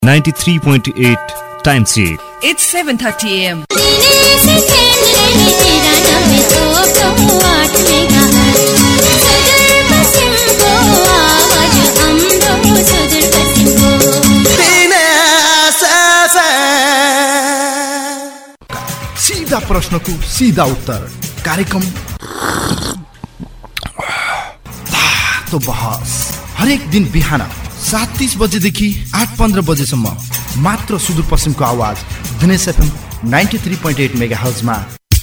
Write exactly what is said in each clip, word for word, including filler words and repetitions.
ninety-three point eight time check. It's seven thirty a m. सीधा प्रश्नको सीधा उत्तर कार्यक्रम तो बहस हरेक दिन बिहान सात तीस बजेदेखि आठ पन्ध्र बजेसम्म मात्र सुदूरपश्चिमको आवाज Dinesh FM ninety three point eight mega हर्जमा।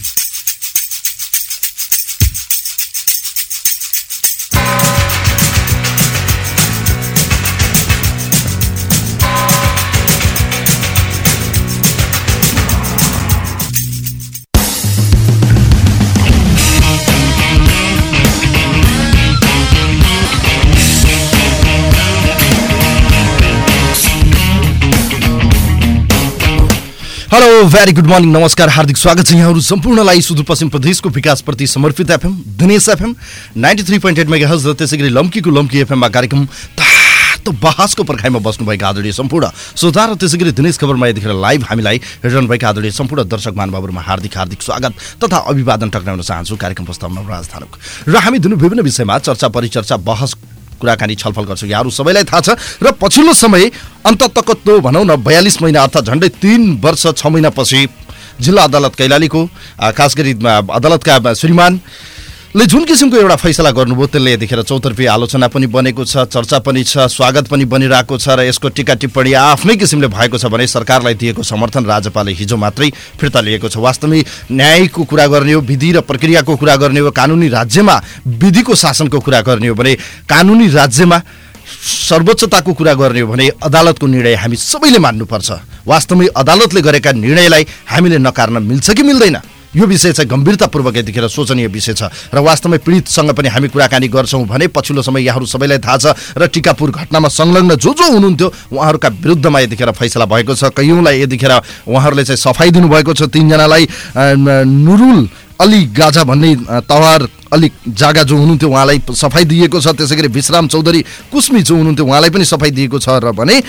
हेलो भेरी गुड मर्निङ, नमस्कार, हार्दिक स्वागत छ यहाँहरू सम्पूर्णलाई सुदूरपश्चिम प्रदेशको विकासप्रति समर्पित FM Dinesh FM ninety three point eight mega hertz र त्यसै गरी लम्कीको लम्की एफएममा कार्यक्रम तातो बहसको पर्खाइमा बस्नुभएका आदरणीय सम्पूर्ण श्रोता र त्यसै गरी दिनेश खबरमा यतिखेर लाइभ हामीलाई हेरिरहनुभएका आदरणीय सम्पूर्ण दर्शक महानुभावहरूमा हार्दिक हार्दिक स्वागत तथा अभिवादन टक्राउन चाहन्छु। कार्यक्रम प्रस्तावमा राज थालुक र हामी दुनु विभिन्न विषयमा चर्चा परिचर्चा बहस कुराकानी छलफल गर्छौँ। यहाँहरू सबैलाई थाहा छ र पछिल्लो समय अन्ततकत्तो भनौँ न बयालिस महिना अर्थात् झन्डै तीन वर्ष छ महिनापछि जिल्ला अदालत कैलालीको खास गरी अदालतका श्रीमानले जुन किसिमको एउटा फैसला गर्नुभयो त्यसले यतिखेर चौतर्फी आलोचना पनि बनेको छ, चर्चा पनि छ, स्वागत पनि बनिरहेको छ र यसको टिका टिप्पणी आफ्नै किसिमले भएको छ भने सरकारलाई दिएको समर्थन राज्यपालले हिजो मात्रै फिर्ता लिएको छ। वास्तवमै न्यायको कुरा गर्ने हो, विधि र प्रक्रियाको कुरा गर्ने हो, कानुनी राज्यमा विधिको शासनको कुरा गर्ने हो भने, कानुनी राज्यमा सर्वोच्चताको कुरा गर्ने हो भने अदालतको निर्णय हामी सबैले मान्नुपर्छ। वास्तवमै अदालतले गरेका निर्णयलाई हामीले नकार्न मिल्छ कि मिल्दैन, यो विषय चाहिँ गम्भीरतापूर्वक यतिखेर सोचनीय विषय छ र वास्तवमै पीडितसँग पनि हामी कुराकानी गर्छौँ भने पछिल्लो समय यहाँहरू सबैलाई थाहा छ र टिकापुर घटनामा संलग्न जो जो हुनुहुन्थ्यो उहाँहरूका विरुद्धमा यतिखेर फैसला भएको छ। कैयौँलाई यतिखेर उहाँहरूले चाहिँ सफाई दिनुभएको छ। तीनजनालाई नुरुल अली गाजा भन्ने तवार अलिक जागा जो हुनुहुन्थ्यो उहाँलाई सफाई दिएको छ। त्यसै गरी विश्राम चौधरी कुस्मी जो हुनुहुन्थ्यो उहाँलाई पनि सफाई दिएको छ र भने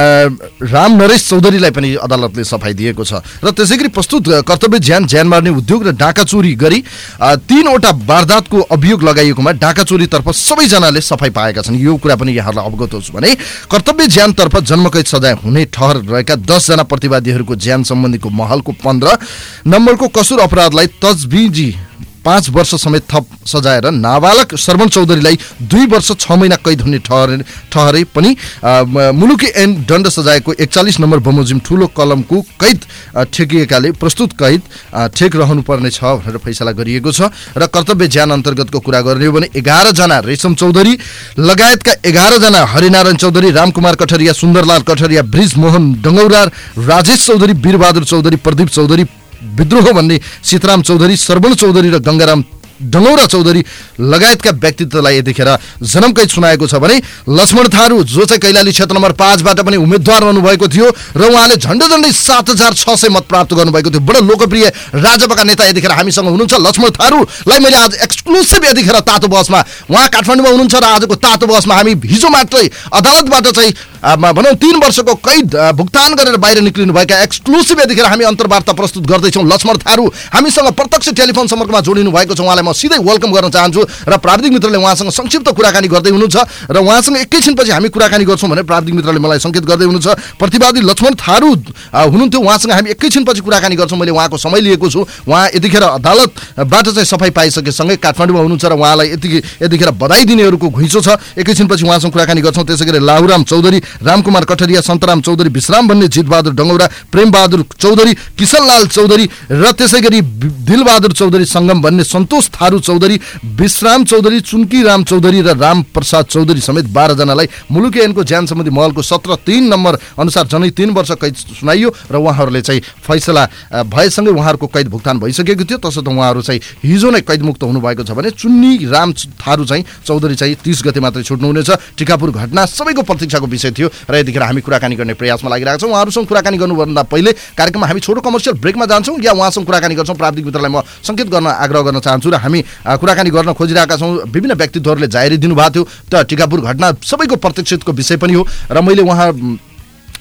राम नरेश चौधरीलाई पनि अदालतले सफाई दिएको छ। र त्यसै गरी प्रस्तुत कर्तव्य ज्यान ज्यान मार्ने उद्योग र डाका चोरी गरी तीनवटा वारदातको अभियोग लगाइएकोमा डाका चोरीतर्फ सबैजनाले सफाई पाएका छन्। यो कुरा पनि यहाँहरूलाई अवगत होस् भने कर्तव्य ज्यानतर्फ जन्मकैद सजाय हुने ठहर रहेका दसजना प्रतिवादीहरूको ज्यान सम्बन्धीको महलको पन्ध्र नम्बरको कसुर अपराधलाई तजबिजी पाँच वर्ष समेत थप सजाएर नाबालक श्रवण चौधरीलाई दुई वर्ष छ महिना कैद हुने ठहरे ठहरे पनि मुलुकी ऐन दण्ड सजायको एकचालिस नम्बर बमोजिम ठुलो कलमको कैद ठेकिएकाले प्रस्तुत कैद ठेक रहनुपर्ने छ भनेर फैसला गरिएको छ। र कर्तव्य ज्यान अन्तर्गतको कुरा गर्ने हो भने एघारजना रेशम चौधरी लगायतका एघारजना हरिनारायण चौधरी, रामकुमार कठरिया, सुन्दरलाल कठरिया, ब्रिजमोहन डङ्गौरा, राजेश चौधरी, वीरबहादुर चौधरी, प्रदीप चौधरी, विद्रोह भन्ने सीताराम चौधरी, श्रवण चौधरी र गङ्गाराम डङ्गौरा चौधरी लगायतका व्यक्तित्वलाई यतिखेर जन्मकैद सुनाएको छ भने लक्ष्मण थारू जो चाहिँ कैलाली क्षेत्र नम्बर पाँचबाट पनि उम्मेद्वार रहनुभएको थियो र उहाँले झन्डै झन्डै सात हजार छ सय मत प्राप्त गर्नुभएको थियो। बडो लोकप्रिय राजपाका नेता यतिखेर हामीसँग हुनुहुन्छ। लक्ष्मण थारूलाई मैले आज एक्सक्लुसिभ यतिखेर तातो बहसमा, उहाँ काठमाडौँमा हुनुहुन्छ र आजको तातो बहसमा हामी हिजो मात्रै अदालतबाट चाहिँ भनौँ तीन वर्षको कैद भुक्तान गरेर बाहिर निक्लिनु भएका एक्सक्लुसिभ यतिखेर हामी अन्तर्वार्ता प्रस्तुत गर्दैछौँ। लक्ष्मण थारू हामीसँग प्रत्यक्ष टेलिफोन सम्पर्कमा जोडिनु भएको छ। उहाँलाई म सिधै वेलकम गर्न चाहन्छु र प्राविधिक मित्रले उहाँसँग संक्षिप्त कुराकानी गर्दै हुनुहुन्छ र उहाँसँग एकैछिनपछि हामी कुराकानी गर्छौँ भने प्राविधिक मित्रले मलाई सङ्केत गर्दै हुनुहुन्छ। प्रतिवादी लक्ष्मण थारू हुनुहुन्थ्यो, उहाँसँग हामी एकैछिनपछि कुराकानी गर्छौँ। मैले उहाँको समय लिएको छु। उहाँ यतिखेर अदालतबाट चाहिँ सफाई पाइसकेसँगै काठमाडौँमा हुनुहुन्छ र उहाँलाई यति यतिखेर बधाई दिनेहरूको घुइँचो छ। एकैछिनपछि उहाँसँग कुराकानी गर्छौँ। त्यसै गरी लाहुराम चौधरी, रामकुमार कठरिया, सन्तराम चौधरी, विश्राम भन्ने जितबहादुर डङ्गौरा, प्रेमबहादुर चौधरी, किशनलाल चौधरी र त्यसै गरी दिलबहादुर चौधरी, सङ्गम भन्ने सन्तोष थारू चौधरी, विश्राम चौधरी, चुन्की राम चौधरी र राम प्रसाद चौधरी समेत बाह्रजनालाई मुलुकी ऐनको ज्यान सम्बन्धी महलको सत्र तीन नम्बर अनुसार जनै तीन वर्ष कैद सुनाइयो र उहाँहरूले चाहिँ फैसला भएसँगै उहाँहरूको कैद भुक्तान भइसकेको थियो। तसर्थ उहाँहरू चाहिँ हिजो नै कैदमुक्त हुनुभएको छ भने चुन्नी राम थारू चाहिँ चौधरी चाहिँ तीस गते मात्रै छुट्नुहुनेछ। टिकापुर घटना सबैको प्रतीक्षाको विषय थियो र यतिखेर हामी कुराकानी गर्ने प्रयासमा लागिरहेका छौँ। उहाँहरूसँग कुराकानी गर्नुभन्दा पहिले कार्यक्रममा हामी छोटो कमर्सियल ब्रेकमा जान्छौँ या उहाँसँग कुराकानी गर्छौँ। प्राविधिक मित्रलाई म सङ्केत गर्न आग्रह गर्न चाहन्छु र हामी कुराकानी गर्न खोजिरहेका छौँ। विभिन्न व्यक्तित्वहरूले जाहेरी दिनुभएको थियो त टिकापुर घटना सबैको प्रत्यक्षको विषय पनि हो र मैले उहाँ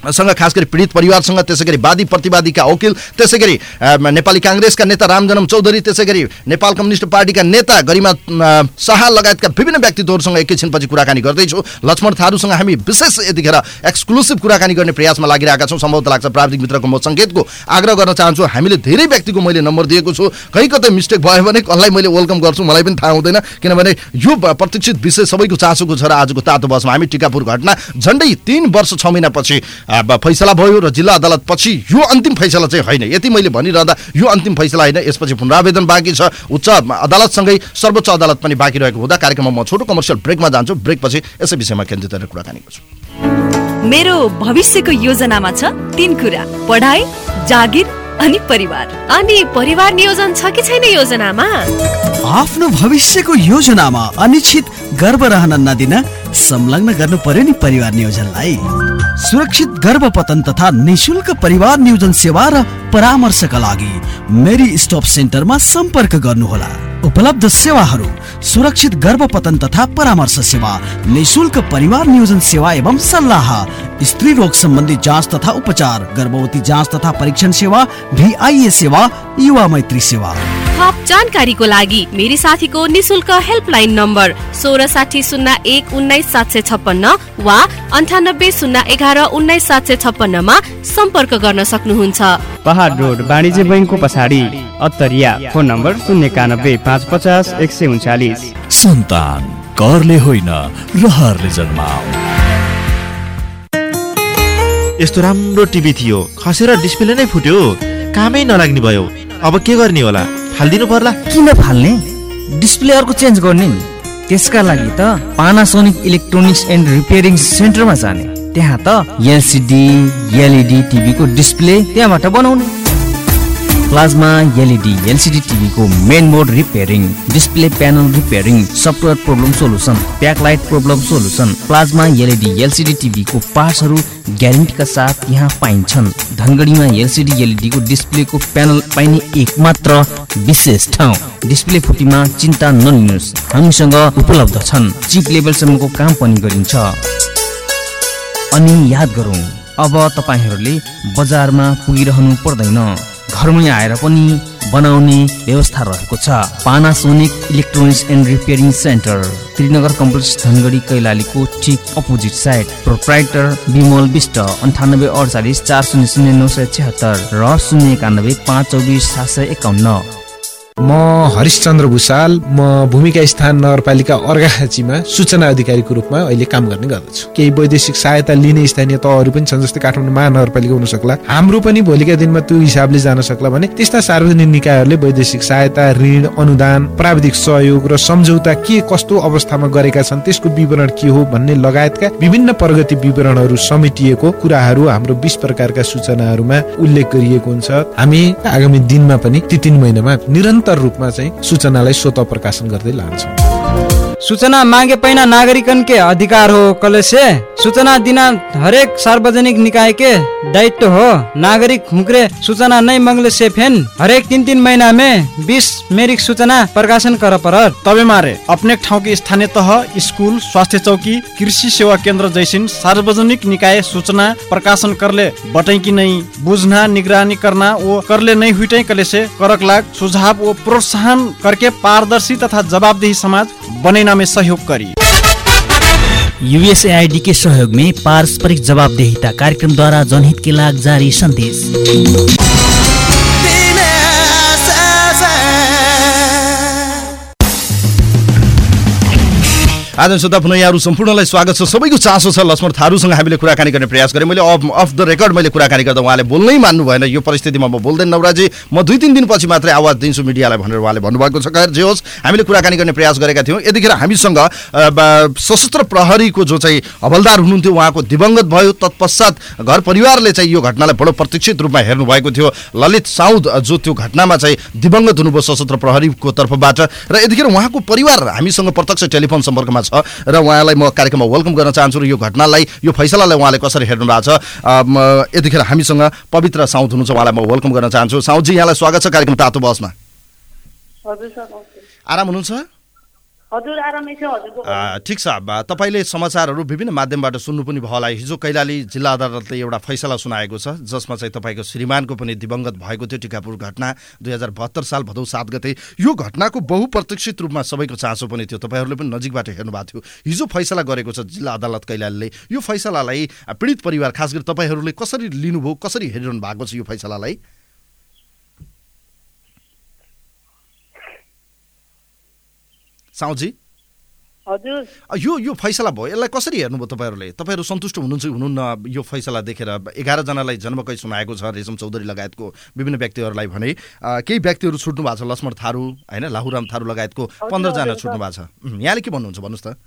सँग खास गरी पीडित परिवारसँग, त्यसै गरी वादी प्रतिवादीका वकिल, त्यसै गरी नेपाली काङ्ग्रेसका नेता रामजनम चौधरी, त्यसै गरी नेपाल कम्युनिस्ट पार्टीका नेता गरिमा शाह लगायतका विभिन्न व्यक्तित्वहरूसँग एकैछिनपछि कुराकानी गर्दैछु। लक्ष्मण थारूसँग हामी विशेष यतिखेर एक्सक्लुसिभ कुराकानी गर्ने प्रयासमा लागिरहेका छौँ। सम्भवतः लाग्छ प्राविधिक मित्रको म सङ्केतको आग्रह गर्न चाहन्छु। हामीले धेरै व्यक्तिको मैले नम्बर दिएको छु, कहीँ कतै मिस्टेक भयो भने कसलाई मैले वेलकम गर्छु मलाई पनि थाहा हुँदैन, किनभने यो प्रतीक्षित विषय सबैको चासोको छ र आजको तातो बसमा हामी टिकापुर घटना झन्डै तीन वर्ष छ महिनापछि फैसला भयो र जिल्ला अदालत पछि यो अन्तिम फैसला चाहिँ होइन। यति मैले भनिरहँदा यो अन्तिम फैसला होइन, यसपछि पुनरावेदन बाँकी छ। उच्च अदालतसँगै सर्वोच्च अदालत पनि बाँकी रहेको हुँदा कार्यक्रममा म छोटो कमर्सियल ब्रेकमा जान्छु। ब्रेकपछि यसै विषयमा केन्द्रित गरेर कुराकानी गर्छु। मेरो भविष्यको योजनामा छ तीन कुरा, पढाइ, जागिर अनि परिवार। अनि परिवार नियोजन छ कि छैन योजनामा? आफ्नो भविष्यको योजनामा अनिश्चित गर्भ रहन नदिन संलग्न गर्नु पर्यो नि परिवार नियोजनलाई। सुरक्षित गर्भपतन तथा निशुल्क परिवार नियोजन सेवा र परामर्शका लागि मेरी स्टप सेन्टरमा सम्पर्क गर्नुहोला। उपलब्ध सेवाहरू: सुरक्षित गर्भपतन तथा परामर्श सेवा, निशुल्क परिवार नियोजन सेवा एवं सल्लाह, स्त्री रोग सम्बन्धी जाँच तथा उपचार, गर्भवती जाँच तथा परीक्षण सेवा, भीआईए सेवा, युवा मैत्री सेवा। थप जानकारीको लागि मेरी साथीको निशुल्क हेल्पलाइन नम्बर सोह्र साठी शून्य एक उन्नाइस सात सय छप्पन्न वा अन्ठानब्बे शून्य एघार उन्नाइस सात सय छप्पन्नमा सम्पर्क गर्न सक्नुहुन्छ। पहाड रोड वाणिज्य बैङ्कको पछाडि अत्तरिया। फोन नम्बर शून्य एकानब्बे पाँच पचास एक सय उन्चालिस। सन्तान करले होइन रहरले जन्माऊ। यस्तो राम्रो टिभी थियो, खसेर डिस्प्ले नै फुट्यो, कामै नलाग्ने भयो। अब के गर्ने होला? फाल्दिनु पर्ला? किन फाल्ने? डिस्प्ले अर्को चेन्ज गर्ने नि। त्यसका लागि त पानासोनिक इलेक्ट्रोनिक्स एन्ड रिपेयरिङ सेन्टरमा जाने। त्यहाँ त एलसिडी एलइडी टिभी को डिस्प्ले त्यहाँबाट बनाउने। प्लाज्मा एलइडी एलसिडी टिभी को main board repairing, display panel repairing, software problem solution, backlight problem solution, plasma LED LCD TV को पार्ट्सहरू ग्यारेन्टीका साथ यहाँ पाइन्छन्। धनगढीमा एलसिडी एलइडी को डिस्प्ले को प्यानल पाइने एकमात्र विशेष ठाउँ। डिस्प्ले फुटीमा चिन्ता नलिनुहोस्, हामीसँग उपलब्ध छन्। चिप लेभलसम्मको काम पनि गरिन्छ। अनि याद गरौँ, अब तपाईहरूले बजारमा पुगिरहनु पर्दैन, घरमै आएर पनि बनाउने व्यवस्था रहेको छ। Panasonic electronics and repairing centre, Trinagar complex, Dhangadhi, कैलालीको ठिक opposite side. Proprietor Bimal Bista, अन्ठानब्बे अडचालिस चार शून्य शून्य नौ सय छिहत्तर र शून्य एकानब्बे पाँच चौबिस सात सय एकाउन्न। म हरिशचन्द्र भूषाल, म भूमिका स्थान नगरपालिका अर्घाखाँचीमा सूचना अधिकारीको रूपमा अहिले काम गर्ने गर्दछु। केही वैदेशिक सहायता लिने स्थानीय तहहरू पनि छन्, जस्तै काठमाडौँ महानगरपालिका हुन सक्ला। हाम्रो पनि भोलिका दिनमा त्यो हिसाबले जान सक्ला भने त्यस्ता सार्वजनिक निकायहरूले वैदेशिक सहायता, ऋण, अनुदान, प्राविधिक सहयोग र सम्झौता के कस्तो अवस्थामा गरेका छन्, त्यसको विवरण के हो भन्ने लगायतका विभिन्न प्रगति विवरणहरू समेटिएको कुराहरू हाम्रो बीस प्रकारका सूचनाहरूमा उल्लेख गरिएको हुन्छ। हामी आगामी दिनमा पनि ती तीन महिनामा निरन्तर रूपमा चाहिँ सूचनालाई स्वतः प्रकाशन गर्दै लान्छौँ। सूचना मागे पैना नागरिकन के अधिकार हो कलेसे। सूचना दिन हरेक सार्वजनिक निकाय के दायित्व हो। नागरिक हुक्रे सूचना नहीं मंगले से फेन हरेक तीन तीन महीना में बीस मेरिक सूचना प्रकाशन कर परत। तबे मारे अपने ठाउँ की स्थानीय तह, स्कूल, स्वास्थ्य चौकी, कृषि सेवा केन्द्र जैसिन सार्वजनिक निकाय सूचना प्रकाशन करले बटै की नहीं बुझना, निगरानी करना वो करले नहीं हुई कलेसे करक लाग सुझाव वो प्रोत्साहन करके पारदर्शी तथा जवाबदेही समाज बनैना में सहयोग करी। यूएसएआईडी के सहयोग में पारस्परिक जवाबदेहिता कार्यक्रम द्वारा जनहित के लाग जारी संदेश। आज श्रोता पुनः यहाँहरू सम्पूर्णलाई स्वागत छ। सबैको चासो छ लक्ष्मण थारूसँग हामीले कुराकानी गर्ने प्रयास गरेँ। मैले अफ अफ द रेकर्ड मैले कुराकानी गर्दा उहाँले बोल्नै मान्नु भएन। यो परिस्थितिमा म बोल्दैन नवराजी, म दुई तिन दिनपछि मात्रै आवाज दिन्छु मिडियालाई भनेर उहाँले भन्नुभएको छ। खैर जे होस्, हामीले कुराकानी गर्ने प्रयास गरेका थियौँ। यतिखेर हामीसँग सशस्त्र प्रहरीको जो चाहिँ हवलदार हुनुहुन्थ्यो उहाँको दिवंगत भयो। तत्पश्चात घर परिवारले चाहिँ यो घटनालाई बडो प्रतीक्षित रूपमा हेर्नु भएको थियो। ललित साउद जो त्यो घटनामा चाहिँ दिवंगत हुनुभयो सशस्त्र प्रहरीको तर्फबाट, र यतिखेर उहाँको परिवार हामीसँग प्रत्यक्ष टेलिफोन सम्पर्कमा र उहाँलाई म कार्यक्रममा वेलकम गर्न चाहन्छु र यो घटनालाई, यो फैसलालाई उहाँले कसरी हेर्नु भएको छ। यतिखेर हामीसँग पवित्र साउद हुनुहुन्छ, उहाँलाई म वेलकम गर्न चाहन्छु। साउदजी, यहाँलाई स्वागत छ कार्यक्रम तातो बसमा। हजुर सर, आराम हुनुहुन्छ? हजुर आरामै छ हजुरको। ठिक छ, तपाईँले समाचारहरू विभिन्न माध्यमबाट सुन्नु पनि भयो होला। हिजो कैलाली जिल्ला अदालतले एउटा फैसला सुनाएको छ जसमा चाहिँ तपाईँको श्रीमानको पनि दिवंगत भएको थियो टिकापुर घटना दुई हजार बहत्तर साल भदौ सात गते। यो घटनाको बहुप्रतीक्षित रूपमा सबैको चासो पनि थियो, तपाईँहरूले पनि नजिकबाट हेर्नु भएको थियो। हिजो फैसला गरेको छ जिल्ला अदालत कैलालीले। यो फैसलालाई पीडित परिवार खास गरी तपाईँहरूले कसरी लिनुभयो, कसरी हेरिरहनु भएको छ यो फैसलालाई? साउजी हजुर, यो यो फैसला भयो, यसलाई कसरी हेर्नुभयो तपाईँहरूले? तपाईँहरू सन्तुष्ट हुनुहुन्छ हुनुहुन्न यो फैसला देखेर? एघार जनालाई जन्मकै सुनाएको छ रेशम चौधरी लगायतको विभिन्न व्यक्तिहरूलाई भने केही व्यक्तिहरू छुट्नु भएको छ, लक्ष्मण थारू होइन, लाहुराम थारू लगायतको पन्ध्रजना छुट्नु भएको छ। यहाँले के भन्नुहुन्छ भन्नुहोस् त?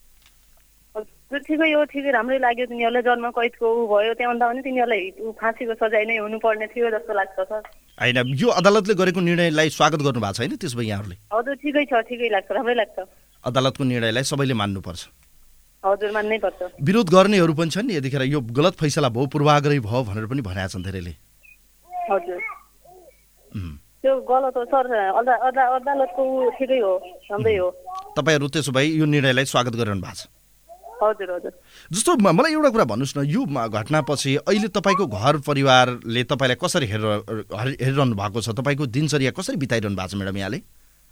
ठिकै हो, ठिकै राम्रै लाग्यो। तिनीहरूलाई जन्म कैदको ऊ भयो, त्यहाँभन्दा पनि तिनीहरूलाई फाँसीको सजाय नै हुनुपर्ने थियो जस्तो लाग्छ सर। होइन, यो अदालतले गरेको निर्णयलाई स्वागत गर्नु भएको छ होइन त्यसो भए यहाँहरूले? हजुर ठिकै छ, ठिकै लाग्छ, राम्रै लाग्छ। अदालतको निर्णयलाई सबैले मान्नुपर्छ। हजुर मान्नै पर्छ। विरोध गर्नेहरू पनि छन् नि, यतिखेर यो गलत फैसला भयो, पूर्वाग्रही भयो भनेर पनि भनेका छन् धेरैले। हजुर त्यो गलत हो सर, अदालतको ठिकै हो, राम्रै हो। तपाईँहरू त्यसो भए यो निर्णयलाई स्वागत गरिरहनु भएको छ? हजुर हजुर। जस्तो मलाई एउटा कुरा भन्नुहोस् न, यो घटनापछि अहिले तपाईँको घर परिवारले तपाईँलाई कसरी हेरेर हेरिरहनु भएको छ? तपाईँको दिनचर्या कसरी बिताइरहनु भएको छ म्याडम यहाँले?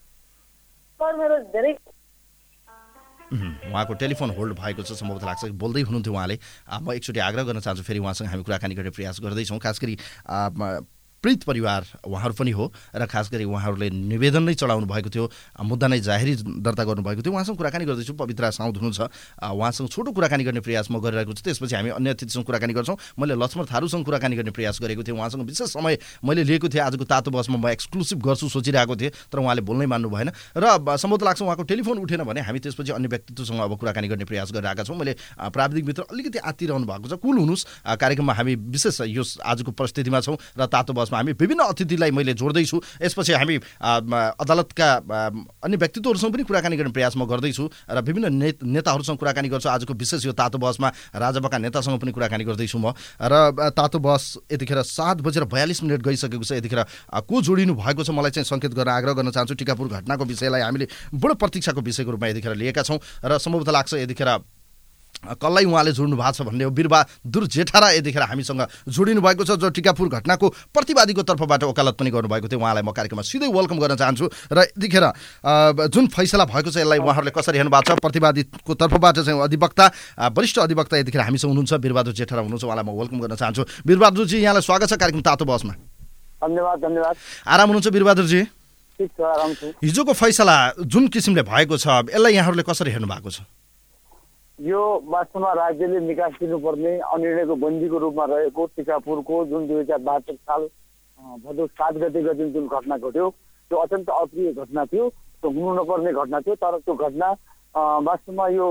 उहाँको टेलिफोन होल्ड भएको छ सम्भवतः लाग्छ, बोल्दै हुनुहुन्थ्यो उहाँले। म एकचोटि आग्रह गर्न चाहन्छु, फेरि उहाँसँग हामी कुराकानी गर्ने प्रयास गर्दैछौँ। खास गरी पीडित परिवार उहाँहरू पनि हो र खास गरी उहाँहरूले निवेदन नै चढाउनु भएको थियो, मुद्दा नै जाहेरी दर्ता गर्नुभएको थियो। उहाँसँग कुराकानी गर्दैछु, पवित्रा साउद हुनुहुन्छ, उहाँसँग छोटो कुराकानी गर्ने प्रयास म गरिरहेको छु। त्यसपछि हामी अन्य अतिथिसँग कुराकानी गर्छौँ। मैले लक्ष्मण थारूसँग कुराकानी गर्ने प्रयास गरेको थिएँ, उहाँसँग विशेष समय मैले लिएको थिएँ। आजको तातो बसमा म एक्सक्लुसिभ गर्छु सोचिरहेको थिएँ, तर उहाँले बोल्नै मान्नु भएन र सम्भवतः लाग्छ उहाँको टेलिफोन उठेन भने हामी त्यसपछि अन्य व्यक्तित्वसँग अब कुराकानी गर्ने प्रयास गरिरहेका छौँ। मैले प्राविधिक मित्र अलिकति आत्तिरहनु भएको छ, कुल हुनुहोस्। कार्यक्रममा हामी विशेष यो आजको परिस्थितिमा छौँ र तातो बसमा हामी विभिन्न अतिथिलाई मैले जोड्दैछु। यसपछि हामी अदालतका अन्य व्यक्तित्वहरूसँग पनि कुराकानी गर्ने प्रयास म गर्दैछु र विभिन्न नेताहरूसँग कुराकानी गर्छु। आजको विशेष यो तातो बसमा राजापाका नेतासँग पनि कुराकानी गर्दैछु म। र तातो बस यतिखेर सात बजेर बयालिस मिनट गइसकेको छ। यतिखेर को जोडिनु भएको छ मलाई चाहिँ सङ्केत गर्न आग्रह गर्न चाहन्छु। टिकापुर घटनाको विषयलाई हामीले बडो प्रतीक्षाको विषयको रूपमा यतिखेर लिएका छौँ र सम्भवतः लाग्छ यतिखेर कसलाई उहाँले जोड्नु भएको छ भन्ने हो। बिरबहादुर जेठारा यतिखेर हामीसँग जोडिनु भएको छ, जो टिकापुर घटनाको प्रतिवादीको तर्फबाट वकालत पनि गर्नुभएको थियो। उहाँलाई म कार्यक्रममा सिधै वेलकम गर्न चाहन्छु र यतिखेर जुन फैसला भएको छ यसलाई उहाँहरूले कसरी हेर्नु भएको छ? प्रतिवादीको तर्फबाट चाहिँ अधिवक्ता वरिष्ठ अधिवक्ता यतिखेर हामीसँग हुनुहुन्छ, बिरबहादुर जेठारा हुनुहुन्छ, उहाँलाई म वेलकम गर्न चाहन्छु। बिरबहादुरजी यहाँलाई स्वागत छ कार्यक्रम तातो बसमा। धन्यवाद धन्यवाद। आराम हुनुहुन्छ बिरबहादुरजी? ठिक छ, आराम छु। हिजोको फैसला जुन किसिमले भएको छ यसलाई यहाँहरूले कसरी हेर्नु भएको छ? यो वास्तवमा राज्यले निकास दिनुपर्ने अनिर्णयको बन्दीको रूपमा रहेको टिकापुरको जुन दुई हजार बहत्तर साल भदौ सात गतेको दिन जुन घटना घट्यो त्यो अत्यन्त अप्रिय घटना थियो, त्यो हुनु नपर्ने घटना थियो। तर त्यो घटना वास्तवमा यो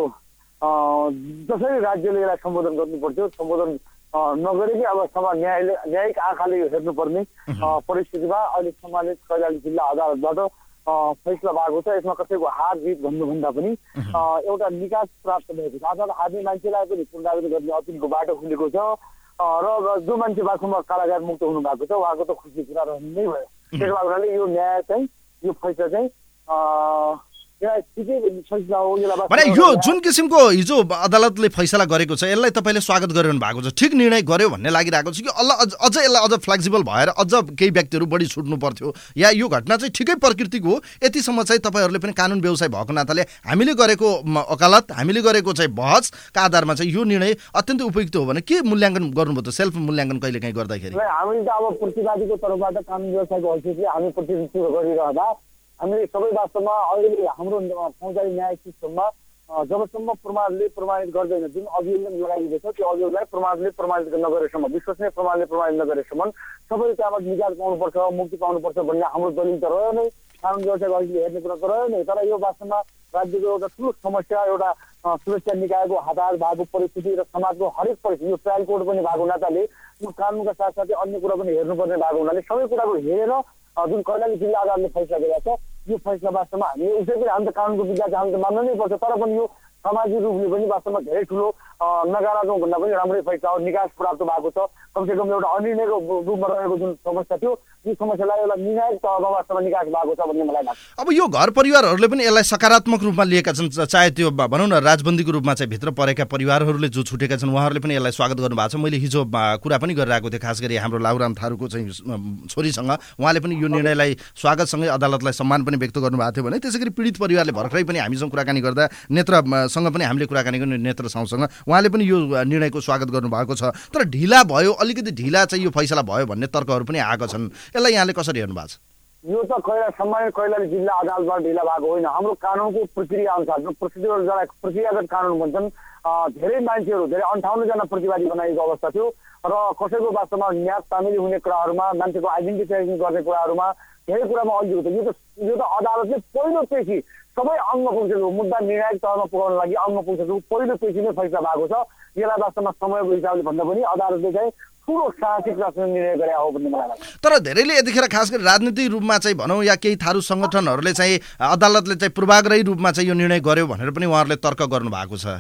जसरी राज्यले यसलाई सम्बोधन गर्नुपर्थ्यो सम्बोधन नगरेकै अवस्थामा न्यायले न्यायिक आँखाले यो हेर्नुपर्ने परिस्थितिमा अहिले सम्मानित कैलाली जिल्ला अदालतबाट फैसला भएको छ। यसमा कसैको हार जित भन्नुभन्दा पनि एउटा निकास प्राप्त भएको छ। अथवा हामी मान्छेलाई पनि पुनरावृत्ति गर्ने अपिलको बाटो खुलेको छ र जो मान्छे वास्तवमा कारागार मुक्त हुनु भएको छ उहाँको त खुसी कुरा रहने नै भयो। त्यसो भएको हुनाले यो न्याय चाहिँ यो फैसला चाहिँ भने यो जुन किसिमको हिजो अदालतले फैसला गरेको छ यसलाई तपाईँले स्वागत गरिरहनु भएको छ, ठिक निर्णय गर्यो भन्ने लागिरहेको छ कि अझ अझ यसलाई अझ फ्लेक्सिबल भएर अझ केही व्यक्तिहरू बढी छुट्नु पर्थ्यो, या यो घटना चाहिँ ठिकै प्रकृतिको हो? यतिसम्म चाहिँ तपाईँहरूले पनि कानुन व्यवसाय भएको नाताले हामीले गरेको वकालत हामीले गरेको चाहिँ बहसका आधारमा चाहिँ यो निर्णय अत्यन्तै उपयुक्त हो भने के मूल्याङ्कन गर्नुभयो त? सेल्फ मूल्याङ्कन कहिले काहीँ गर्दाखेरि हामीले त अब प्रतिवादीको तर्फबाट कानुन व्यवसायको हैसियतले हामी प्रतिनिधित्व गरिरहँदा हामीले सबै वास्तवमा अहिले हाम्रो फौजदारी न्याय सिस्टममा जबसम्म प्रमाणले प्रमाणित गर्दैन, जुन अभियोग लगाइएको छ त्यो अभियोगलाई प्रमाणले प्रमाणित नगरेसम्म, विश्वसनीय प्रमाणले प्रमाणित नगरेसम्म सबैले त्यहाँबाट निकाल पाउनुपर्छ, मुक्ति पाउनुपर्छ भन्ने हाम्रो दलिल त रह्यो नै, कानुन व्यवसायको अहिले हेर्ने कुरा त रह्यो नै। तर यो वास्तवमा राज्यको एउटा ठुलो समस्या, एउटा सुरक्षा निकायको हतार भएको परिस्थिति र समाजको हरेक परिस्थिति, यो ट्रायल कोर्ट पनि भएको नाताले यो कानुनका साथसाथै अन्य कुरा पनि हेर्नुपर्ने भएको हुनाले सबै कुराको हेरेर जुन कैलाली जिल्ला अदालतले फैसला गरेको छ यो फैसला वास्तवमा हामीले उसै पनि हामी त कानुनको विद्यार्थी हामी त मान्न नै पर्छ। तर पनि यो सामाजिक रूपले पनि वास्तवमा धेरै ठुलो नकारात्मक भन्दा पनि राम्रै फैसला हो, निकास प्राप्त भएको छ। कमसेकम एउटा अनिर्णयको रूपमा रहेको जुन समस्या थियो यो समस्यालाई एउटा निर्णायक तहमा वास्तवमा निकास भएको छ भन्ने मलाई लाग्छ। अब यो घर परिवारहरूले पनि यसलाई सकारात्मक रूपमा लिएका छन्, चाहे त्यो भनौँ न राजबन्दीको रूपमा चाहिँ भित्र परेका परिवारहरूले जो छुटेका छन् उहाँहरूले पनि यसलाई स्वागत गर्नुभएको छ। मैले हिजो कुरा पनि गरिरहेको थिएँ, खास गरी हाम्रो लाउराम थारूको चाहिँ छोरीसँग, उहाँले पनि यो निर्णयलाई स्वागतसँगै अदालतलाई सम्मान पनि व्यक्त गर्नुभएको थियो भने त्यसै गरी पीडित परिवारले भर्खरै पनि हामीसँग कुराकानी गर्दा नेत्रसँग पनि हामीले कुराकानी गर्नु नेत्र साउसँग उहाँले पनि यो निर्णयको स्वागत गर्नुभएको छ। तर ढिला भयो, अलिकति ढिला चाहिँ यो फैसला भयो भन्ने तर्कहरू पनि आएका छन्, यसलाई यहाँले कसरी हेर्नु भएको छ? यो त कैला सम्मानित कैलाली जिल्ला अदालतबाट ढिला भएको होइन, हाम्रो कानुनको प्रक्रिया अनुसार प्रोसिड्युरल जरा प्रक्रियागत कानुन भन्छन्। धेरै मान्छेहरू धेरै अन्ठाउन्नजना प्रतिवादी बनाएको अवस्था थियो र कसैको वास्तवमा न्याय तामिल हुने कुराहरूमा मान्छेको आइडेन्टिफिकेसन गर्ने कुराहरूमा धेरै कुरामा अल्झिएको थियो। यो त यो त अदालतले पहिलो पेशी सबै अङ्ग पुग्छको मुद्दा निर्णायक तहमा पुर्याउन लागि अङ्ग पुग्छको पहिलो पेशी नै फैसला भएको छ। यसलाई वास्तवमा समयको हिसाबले भन्दा पनि अदालतले चाहिँ ठुलो साहसिक निर्णय गरे हो भन्ने मलाई लाग्छ। तर धेरैले यतिखेर खास गरी राजनीतिक रूपमा चाहिँ भनौँ या केही थारू सङ्गठनहरूले चाहिँ अदालतले चाहिँ पूर्वाग्रही रूपमा चाहिँ यो निर्णय गर्यो भनेर पनि उहाँहरूले तर्क गर्नु भएको छ।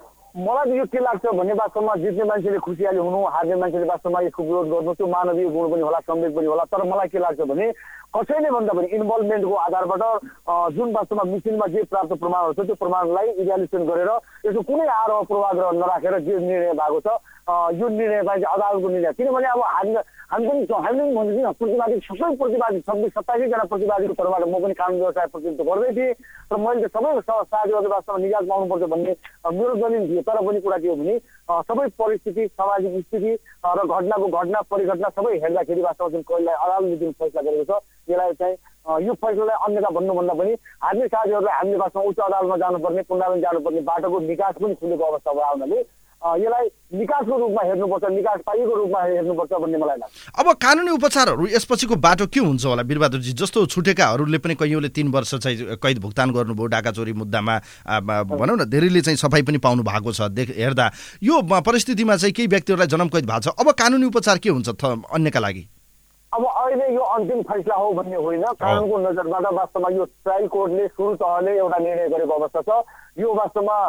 मलाई यो के लाग्छ भने वास्तवमा जित्ने मान्छेले खुसियाली हुनु, हार्ने मान्छेले वास्तवमा यसको विरोध गर्नु त्यो मानवीय गुण पनि होला, संवेद पनि होला। तर मलाई के लाग्छ भने कसैले भन्दा पनि इन्भल्भमेन्टको आधारबाट जुन वास्तवमा मिसिनमा जे प्राप्त प्रमाणहरू छ त्यो प्रमाणलाई इभ्यालुएसन गरेर यसको कुनै आरोह पूर्वाग्रह नराखेर जे निर्णय भएको छ यो निर्णयलाई चाहिँ अदालतको निर्णय। किनभने अब हामी हामी पनि हामी पनि भन्दैछौँ प्रतिवादी सबै प्रतिवादी छब्बिस सत्ताइसजना प्रतिवादीको तर्फबाट म पनि कानुन व्यवसाय प्रतिनिधित्व गर्दै थिएँ र मैले सबै साथीहरूले वास्तवमा निजात पाउनुपर्छ भन्ने मेरो दलिल थियो। तर पनि कुरा के हो भने सबै परिस्थिति सामाजिक स्थिति र घटनाको घटना परिघटना सबै हेर्दाखेरि वास्तवमा जुन कहिलेलाई अदालतले जुन फैसला गरेको छ यसलाई चाहिँ यो फैसलालाई अन्यथा भन्नुभन्दा पनि हार्ने साथीहरूलाई हामीले वास्तवमा उच्च अदालतमा जानुपर्ने पुनरावृत्ति जानुपर्ने बाटोको निकास पनि खुलेको अवस्था भयो हुनाले यसलाई निकासको रूपमा हेर्नुपर्छ, निकास पाइएको रूपमा हेर्नुपर्छ भन्ने मलाई लाग्छ। अब कानुनी उपचारहरू यसपछिको बाटो के हुन्छ होला वीरबहादुरजी? जस्तो छुटेकाहरूले पनि कैयौँले तीन वर्ष चाहिँ कैद भुक्तान गर्नुभयो डाका चोरी मुद्दामा, भनौँ न धेरैले चाहिँ सफाई पनि पाउनु भएको छ देख हेर्दा। यो परिस्थितिमा चाहिँ केही व्यक्तिहरूलाई जन्म कैद भएको छ, अब कानुनी उपचार के हुन्छ अन्यका लागि? अब अहिले यो अन्तिम फैसला हो भन्ने होइन, कानुनको नजरबाट वास्तवमा यो ट्रायल कोर्टले सुरु तहले एउटा निर्णय गरेको अवस्था छ। यो वास्तवमा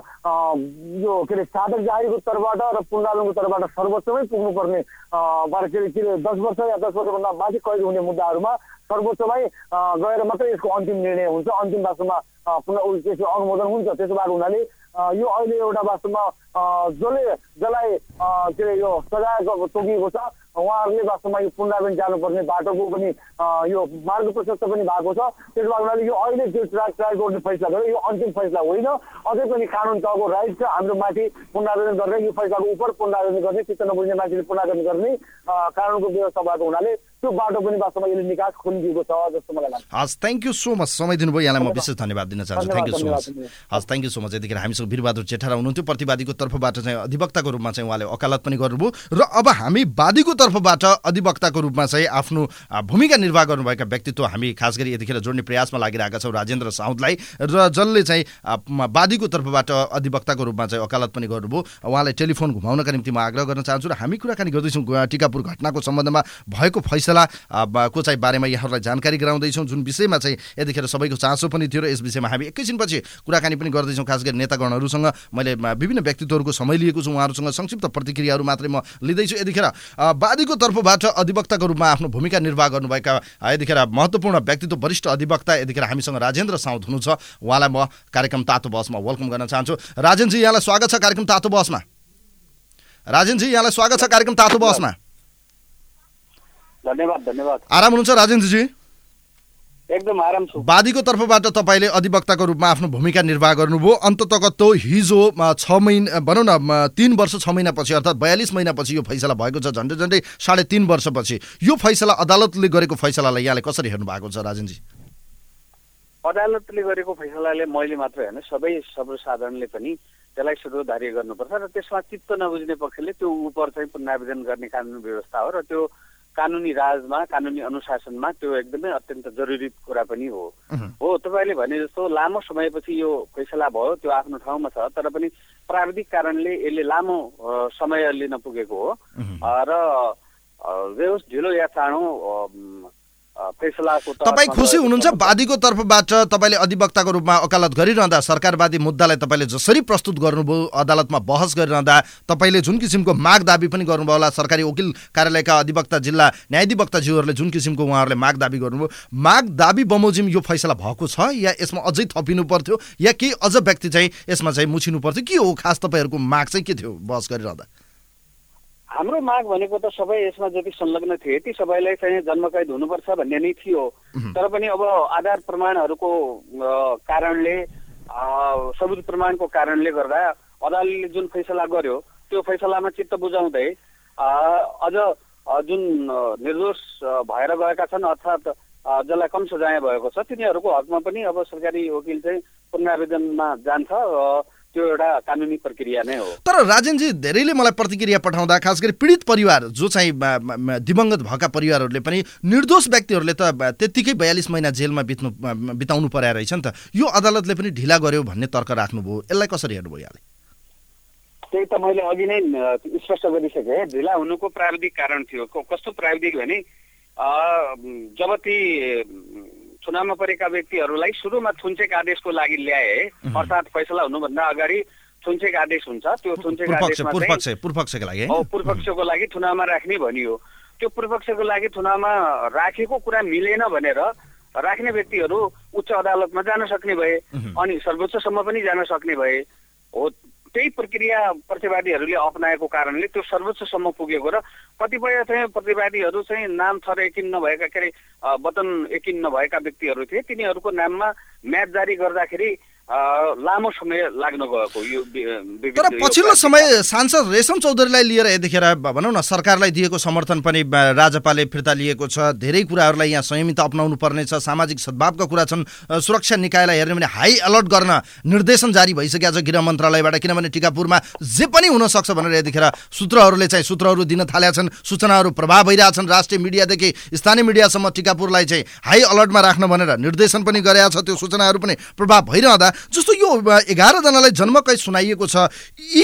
यो के अरे साधक जारीको तर्फबाट र पुनरावृत्तिको तर्फबाट सर्वोच्चमै पुग्नुपर्ने के अरे दस वर्ष या दस वर्षभन्दा माथि कैद हुने मुद्दाहरूमा सर्वोच्चमै गएर मात्रै यसको अन्तिम निर्णय हुन्छ, अन्तिम वास्तवमा पुनः त्यसको अनुमोदन हुन्छ। त्यसो भएको हुनाले यो अहिले एउटा वास्तवमा जसले जसलाई के अरे यो सजाय तोकिएको छ उहाँहरूले वास्तवमा यो पुनरावृत्ति जानुपर्ने बाटोको पनि यो मार्ग प्रशस्त पनि भएको छ। त्यसो भएको हुनाले यो अहिले जो ट्रायल ट्रायल कोर्टले फैसला गर्यो यो अन्तिम फैसला होइन, अझै पनि कानुन तहको राइट छ हाम्रो माथि पुनरावृत्ति गर्ने, यो फैसलाको उपर पुनरावृत्ति गर्ने, चित्त नबुझ्ने मान्छेले पुनरावृत्ति गर्ने कानुनको व्यवस्था भएको हुनाले त्यो बाटो पनि वास्तवमा यसले निकास खोलिदिएको छ जस्तो मलाई लाग्छ। हस्, थ्याङ्क यू सो मच, समय दिनुभयो, यहाँलाई म विशेष धन्यवाद दिन चाहन्छु। Thank you so much. हस्, थ्याङ्क यू सो मच। यतिखेर हामीसँग वीरबहादुर चेठारा हुनुहुन्थ्यो, प्रतिवादीको तर्फबाट चाहिँ अधिवक्ताको रूपमा चाहिँ उहाँले वकालत पनि गर्नुभयो र अब हामी वादीको तर्फबाट अधिवक्ताको रूपमा चाहिँ आफ्नो भूमिका निर्वाह गर्नुभएका व्यक्तित्व हामी खास गरी यतिखेर जोड्ने प्रयासमा लागिरहेका छौँ राजेन्द्र साउदलाई, र जसले चाहिँ वादीको तर्फबाट अधिवक्ताको रूपमा चाहिँ वकालत पनि गर्नुभयो। उहाँलाई टेलिफोन घुमाउनका निम्ति म आग्रह गर्न चाहन्छु र हामी कुराकानी गर्दैछौँ टिकापुर घटनाको सम्बन्धमा भएको फैसला को चाहिँ बारेमा यहाँहरूलाई जानकारी गराउँदैछौँ, जुन विषयमा चाहिँ यतिखेर सबैको चासो पनि थियो र यस विषयमा हामी एकैछिनपछि कुराकानी पनि गर्दैछौँ। खास गरी नेतागणहरूसँग मैले विभिन्न व्यक्तित्वहरूको समय लिएको छु, उहाँहरूसँग संक्षिप्त प्रतिक्रियाहरू मात्रै म लिँदैछु। यतिखेर वादीको तर्फबाट अधिवक्ताको रूपमा आफ्नो भूमिका निर्वाह गर्नुभएका यतिखेर महत्त्वपूर्ण व्यक्तित्व वरिष्ठ अधिवक्ता यतिखेर हामीसँग राजेन्द्र साउद हुनुहुन्छ, उहाँलाई म कार्यक्रम तातो बहसमा वेलकम गर्न चाहन्छु। राजेन्द्रजी, यहाँलाई स्वागत छ कार्यक्रम तातो बहसमा। राजेन्द्रजी, यहाँलाई स्वागत छ कार्यक्रम तातो बहसमा। धन्यवाद धन्यवाद। आराम हुनुहुन्छ राजेन्द्रजी? एकदम आराम छु। वादीको तर्फबाट तपाईँले अधिवक्ताको रूपमा आफ्नो भूमिका निर्वाह गर्नुभयो। अन्ततगत हिजो छ महिना भनौँ न तीन वर्ष छ महिनापछि अर्थात् बयालिस महिनापछि यो फैसला भएको छ, झन्डै झन्डै साढे तीन वर्षपछि। यो फैसला अदालतले गरेको फैसलालाई यहाँले कसरी हेर्नु भएको छ राजेन्द्रजी? अदालतले गरेको फैसलाले मैले मात्रै होइन सबै सर्वसाधारणले पनि त्यसलाई सर्वधार्य गर्नुपर्छ र त्यसमा चित्त नबुझ्ने पक्षले त्यो उपर चाहिँ पुनरावेदन गर्ने कानुनी व्यवस्था हो र त्यो कानुनी राजमा कानुनी अनुशासनमा त्यो एकदमै अत्यन्त जरुरी कुरा पनि हो। हो तपाईँले भने जस्तो लामो समयपछि यो फैसला भयो त्यो आफ्नो ठाउँमा छ, तर पनि प्राविधिक कारणले यसले लामो समय लिन पुगेको हो र जे होस् ढिलो या चाँडो फैसलाको तपाईँ खुसी हुनुहुन्छ वादीको तर्फबाट तपाईँले अधिवक्ताको रूपमा वकालत गरिरहँदा सरकारवादी मुद्दालाई तपाईँले जसरी प्रस्तुत गर्नुभयो अदालतमा बहस गरिरहँदा तपाईँले जुन किसिमको माग दाबी पनि गर्नुभयो होला सरकारी वकिल कार्यालयका अधिवक्ता जिल्ला न्यायाधिवक्ताज्यूहरूले जुन किसिमको उहाँहरूले माग दाबी गर्नुभयो माग दाबी बमोजिम यो फैसला भएको छ या यसमा अझै थपिनु पर्थ्यो या केही अझ व्यक्ति चाहिँ यसमा चाहिँ मुछिनु पर्थ्यो के हो खास तपाईँहरूको माग चाहिँ के थियो बहस गरिरहँदा? हाम्रो माग भनेको त सबै यसमा जति संलग्न थिए ती सबैलाई चाहिँ जन्मकैद हुनुपर्छ भन्ने नै थियो। तर पनि अब आधार प्रमाणहरूको कारणले सबुत प्रमाणको कारणले गर्दा अदालतले जुन फैसला गर्यो त्यो फैसलामा चित्त बुझाउँदै अझ जुन निर्दोष भएर गएका छन् अर्थात् जसलाई कम सजाय भएको छ तिनीहरूको हकमा पनि अब सरकारी वकिल चाहिँ पुनरावेदनमा जान्छ। त्यो एउटा कानुनी प्रक्रिया नै हो। तर राजेनजी धेरैले मलाई प्रतिक्रिया पठाउँदा खास गरी पीडित परिवार जो चाहिँ दिवंगत भएका परिवारहरूले पनि निर्दोष व्यक्तिहरूले त त्यतिकै बयालिस महिना जेलमा बित्नु बिताउनु पर्या रहेछ नि त यो अदालतले पनि ढिला गर्यो भन्ने तर्क राख्नुभयो यसलाई कसरी हेर्नुभयो यहाँले? त्यही त मैले अघि नै स्पष्ट गरिसकेँ ढिला हुनुको प्राविधिक कारण थियो। कस्तो प्राविधिक भने जब ती चुनावमा परेका व्यक्तिहरूलाई सुरुमा छुन्चेक आदेशको लागि ल्याए अर्थात् फैसला हुनुभन्दा अगाडि छुन्चेक आदेश हुन्छ त्यो छुन्चेक आदेशमा चाहिँ पूर्वपक्षको लागि हो पूर्वपक्षको लागि चुनावमा राख्ने भनियो। त्यो पूर्वपक्षको लागि चुनावमा राखेको कुरा मिलेन भनेर राख्ने व्यक्तिहरू उच्च अदालतमा जान सक्ने भए अनि सर्वोच्चसम्म पनि जान सक्ने भए हो। त्यही प्रक्रिया प्रतिवादीहरूले अपनाएको कारणले त्यो सर्वोच्चसम्म पुगेको र कतिपय चाहिँ प्रतिवादीहरू चाहिँ नाम थर एकिन नभएका के अरे वतन एकिन नभएका व्यक्तिहरू थिए तिनीहरूको नाममा म्याच जारी गर्दाखेरि लामो समय लाग्न गएको यो। तर पछिल्लो समय सांसद रेशम चौधरीलाई लिएर यतिखेर भनौँ न सरकारलाई दिएको समर्थन पनि राजपाले फिर्ता लिएको छ। धेरै कुराहरूलाई यहाँ संयमित अपनाउनु पर्नेछ। सामाजिक सद्भावका कुरा छन्। सुरक्षा निकायलाई हेर्ने भने हाई अलर्ट गर्न निर्देशन जारी भइसकेको छ गृह मन्त्रालयबाट किनभने टिकापुरमा जे पनि हुन सक्छ भनेर यतिखेर सूत्रहरूले चाहिँ सूत्रहरू दिन थालेका छन्। सूचनाहरू प्रभाव भइरहेछन्। राष्ट्रिय मिडियादेखि स्थानीय मिडियासम्म टिकापुरलाई चाहिँ हाई अलर्टमा राख्न भनेर निर्देशन पनि गरेका छ। त्यो सूचनाहरू पनि प्रभाव भइरहँदा जस्तो यो एघार जनालाई जन्मकैद सुनाइएको छ यी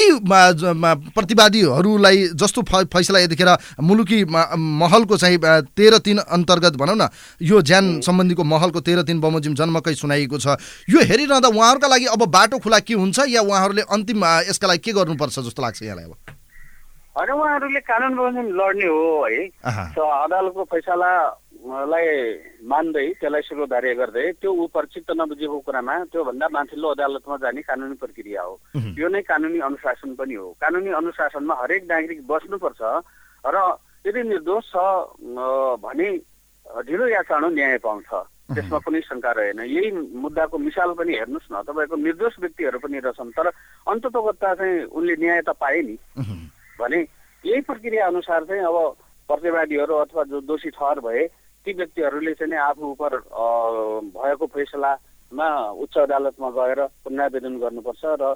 प्रतिवादीहरूलाई जस्तो फैसला यतिखेर मुलुकी महलको चाहिँ तेह्र तीन अन्तर्गत भनौँ न यो ज्यान सम्बन्धीको महलको तेह्र तीन बमोजिम जन्मकैद सुनाइएको छ यो हेरिरहँदा उहाँहरूका लागि अब बाटो खुला के हुन्छ या उहाँहरूले अन्तिम यसका लागि के गर्नुपर्छ जस्तो लाग्छ यहाँलाई? अब होइन उहाँहरूले कानुन बमोजिम लड्ने हो है। अदालतको फैसलालाई मान्दै त्यसलाई शिरोधार्य गर्दै त्यो उपर चित्त नबुझेको कुरामा त्योभन्दा माथिल्लो अदालतमा जाने कानुनी प्रक्रिया हो। यो नै कानुनी अनुशासन पनि हो। कानुनी अनुशासनमा हरेक नागरिक बस्नुपर्छ र यदि निर्दोष छ भने ढिलो या चाँडो न्याय पाउँछ त्यसमा कुनै शङ्का रहेन। यही मुद्दाको मिसाल पनि हेर्नुहोस् न तपाईँको निर्दोष व्यक्तिहरू पनि रहेछन् तर अन्ततोगत्ता चाहिँ उनले न्याय त पाए नि भने यही प्रक्रिया अनुसार चाहिँ अब प्रतिवादीहरू अथवा जो दोषी ठहर भए ती व्यक्तिहरूले चाहिँ आफू उप भएको फैसलामा उच्च अदालतमा गएर पुनरावेदन गर्नुपर्छ र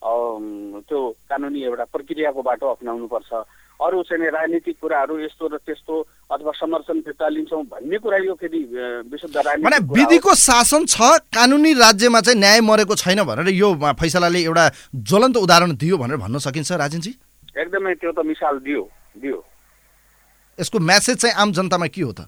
त्यो कानुनी एउटा प्रक्रियाको बाटो अपनाउनुपर्छ। अरू चाहिँ राजनीतिक कुराहरू यस्तो र त्यस्तो अथवा समर्थन फिर्ता लिन्छौँ भन्ने कुरा यो फेरि विशुद्ध राजनीतिक विधिको शासन छ कानुनी राज्यमा चाहिँ न्याय मरेको छैन भनेर यो फैसलाले एउटा ज्वलन्त उदाहरण दियो भनेर भन्न सकिन्छ राजेनजी? एकदमै त्यो त मिसाल दियो दियो। यसको मेसेज चाहिँ आम जनतामा के हो त?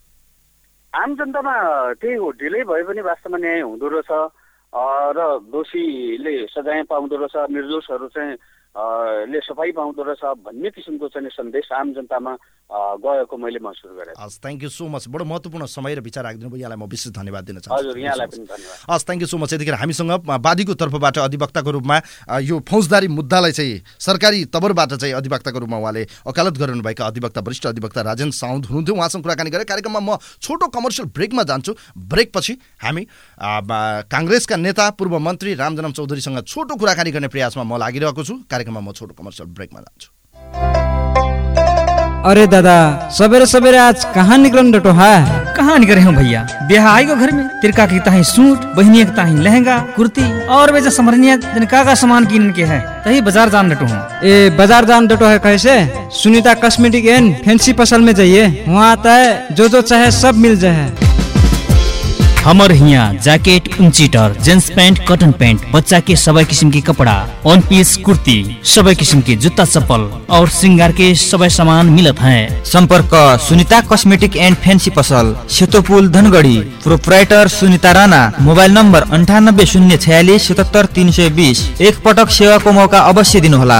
आम जनतामा त्यही हो ढिलै भए पनि वास्तवमा न्याय हुँदो रहेछ र दोषीले सजाय पाउँदो रहेछ निर्दोषहरू चाहिँ ले सफाई पाउँदो रहेछ भन्ने किसिमको चाहिँ सन्देश आम जनतामा गएको मैले महसुस गरेँ। हस् थ्याङ्क यू सो मच। बडो महत्त्वपूर्ण समय र विचार राखिदिनु भयो यहाँलाई म विशेष धन्यवाद दिन चाहन्छु। हजुर यहाँलाई पनि धन्यवाद। हस् थ्याङ्क यू सो मच। यतिखेर हामीसँग वादीको तर्फबाट अधिवक्ताको रूपमा यो फौजदारी मुद्दालाई चाहिँ सरकारी तवरबाट चाहिँ अधिवक्ताको रूपमा उहाँले वकालत गरिरहनुभएका अधिवक्ता वरिष्ठ अधिवक्ता राजेन साउद हुनुहुन्थ्यो। उहाँसँग कुराकानी गरेर कार्यक्रममा म छोटो कमर्सियल ब्रेकमा जान्छु। ब्रेकपछि हामी काङ्ग्रेसका नेता पूर्व मन्त्री रामजनम चौधरीसँग छोटो कुराकानी गर्ने प्रयासमा म लागिरहेको छु। कार्यक्रममा म छोटो कमर्सियल ब्रेकमा जान्छु। अरे दादा सवेरे सवेरे आज कहाँ निकलन डटो है? कहाँ निकले हूँ भैया ब्याह आएगो घर में तिरका की ताही सूट बहनिया की ताही लहंगा कुर्ती और वैसे समरनिया का का सामान किन के है तही बाजार जान डटो हूँ। ए बाजार जान डटो है कैसे? सुनीता कॉस्मेटिक एंड फैंसी फसल में जाइए वहाँ आता है जो जो चाहे सब मिल जाए। हमर हियाँ जैकेट, उन्चीटर, जेंट्स पैंट, कॉटन पैंट, बच्चा के सबै किस्म के कपड़ा, वन पीस कुर्ती, सबै किस्म के जूता चप्पल और श्रृंगार के सबै सामान मिलत हैं। संपर्क सुनीता कॉस्मेटिक एंड फैंसी पसल, Setopul, Dhangadhi. Proprietor Sunita Rana. Mobile number अंठानब्बे शून्य छयालीस सतहत्तर तीन सौ बीस। एक पटक सेवा को मौका अवश्य दिनुहोला।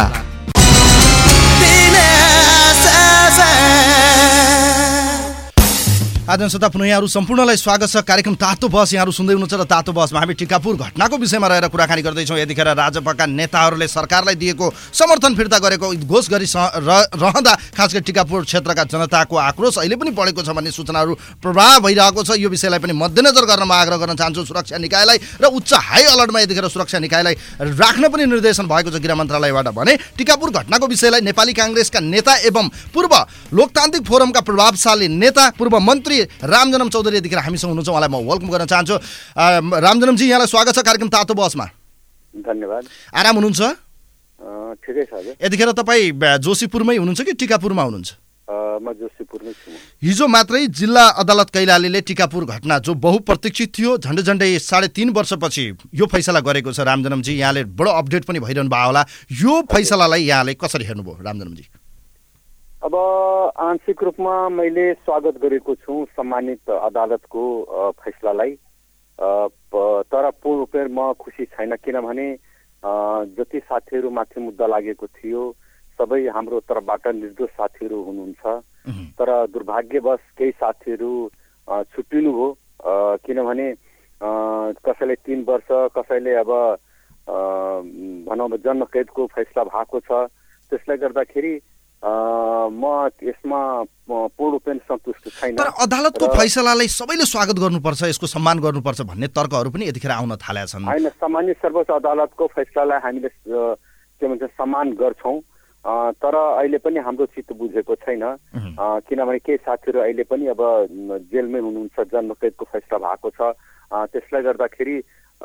आदन श्रोता पुनः यहाँहरू सम्पूर्णलाई स्वागत छ। कार्यक्रम तातो बहस यहाँहरू सुन्दै हुनुहुन्छ र तातो बहसमा हामी टिकापुर घटनाको विषयमा रहेर कुराकानी गर्दैछौँ। यतिखेर राजपाका नेताहरूले सरकारलाई दिएको समर्थन फिर्ता गरेको घोष गरी रहँदा खास गरी टिकापुर क्षेत्रका जनताको आक्रोश अहिले पनि बढेको छ भन्ने सूचनाहरू प्रभाव भइरहेको छ। यो विषयलाई पनि मध्यनजर गर्न म आग्रह गर्न चाहन्छु सुरक्षा निकायलाई र उच्च हाई अलर्टमा यतिखेर सुरक्षा निकायलाई राख्न पनि निर्देशन भएको छ गृह मन्त्रालयबाट। भने टिकापुर घटनाको विषयलाई नेपाली काङ्ग्रेसका नेता एवं पूर्व लोकतान्त्रिक फोरमका प्रभावशाली नेता पूर्व मन्त्री रामजनम चौधरी यतिखेर हामीसँग हुनुहुन्छ। उहाँलाई म वेलकम गर्न चाहन्छु। रामजनमजी यहाँलाई स्वागत छ कार्यक्रम तातो बहसमा। धन्यवाद। आराम हुनुहुन्छ? ठिकै छ हजुर। यतिखेर तपाईँ जोशीपुरमै हुनुहुन्छ कि टिकापुरमा हुनुहुन्छ? म जोशीपुरमै छु। हिजो मात्रै जिल्ला अदालत कैलालीले टिकापुर घटना जो बहुप्रतीक्षित थियो झन्डै झन्डै साढे तीन वर्षपछि यो फैसला गरेको छ। रामजनमजी यहाँले बडो अपडेट पनि भइरहनु भयो होला, यो फैसलालाई यहाँले कसरी हेर्नुभयो रामजनमजी? अब आंशिक रूपमा मैले स्वागत गरेको छु सम्मानित अदालतको फैसलालाई, तर पूर्ण रूपमा म खुसी छैन। किनभने जति साथीहरूमाथि मुद्दा लागेको थियो सबै हाम्रो तर्फबाट निर्दोष साथीहरू हुनुहुन्छ, तर दुर्भाग्यवश केही साथीहरू छुट्टिनुभयो। किनभने कसैले तीन वर्ष, कसैले अब भनौँ जन्म कैदको फैसला भएको छ। त्यसले गर्दाखेरि म यसमा पूर्ण रूपमा सन्तुष्ट छैन। तर अदालतको फैसलालाई सबैले स्वागत गर्नुपर्छ, यसको सम्मान गर्नुपर्छ भन्ने तर्कहरू पनि यतिखेर आउन थालेका छन्। होइन, सामान्य सर्वोच्च अदालतको फैसलालाई हामीले के भन्छ सम्मान गर्छौँ, तर अहिले पनि हाम्रो चित्त बुझेको छैन। किनभने केही साथीहरू अहिले पनि अब जेलमै हुनुहुन्छ, जन्म कैदको फैसला भएको छ। त्यसले गर्दाखेरि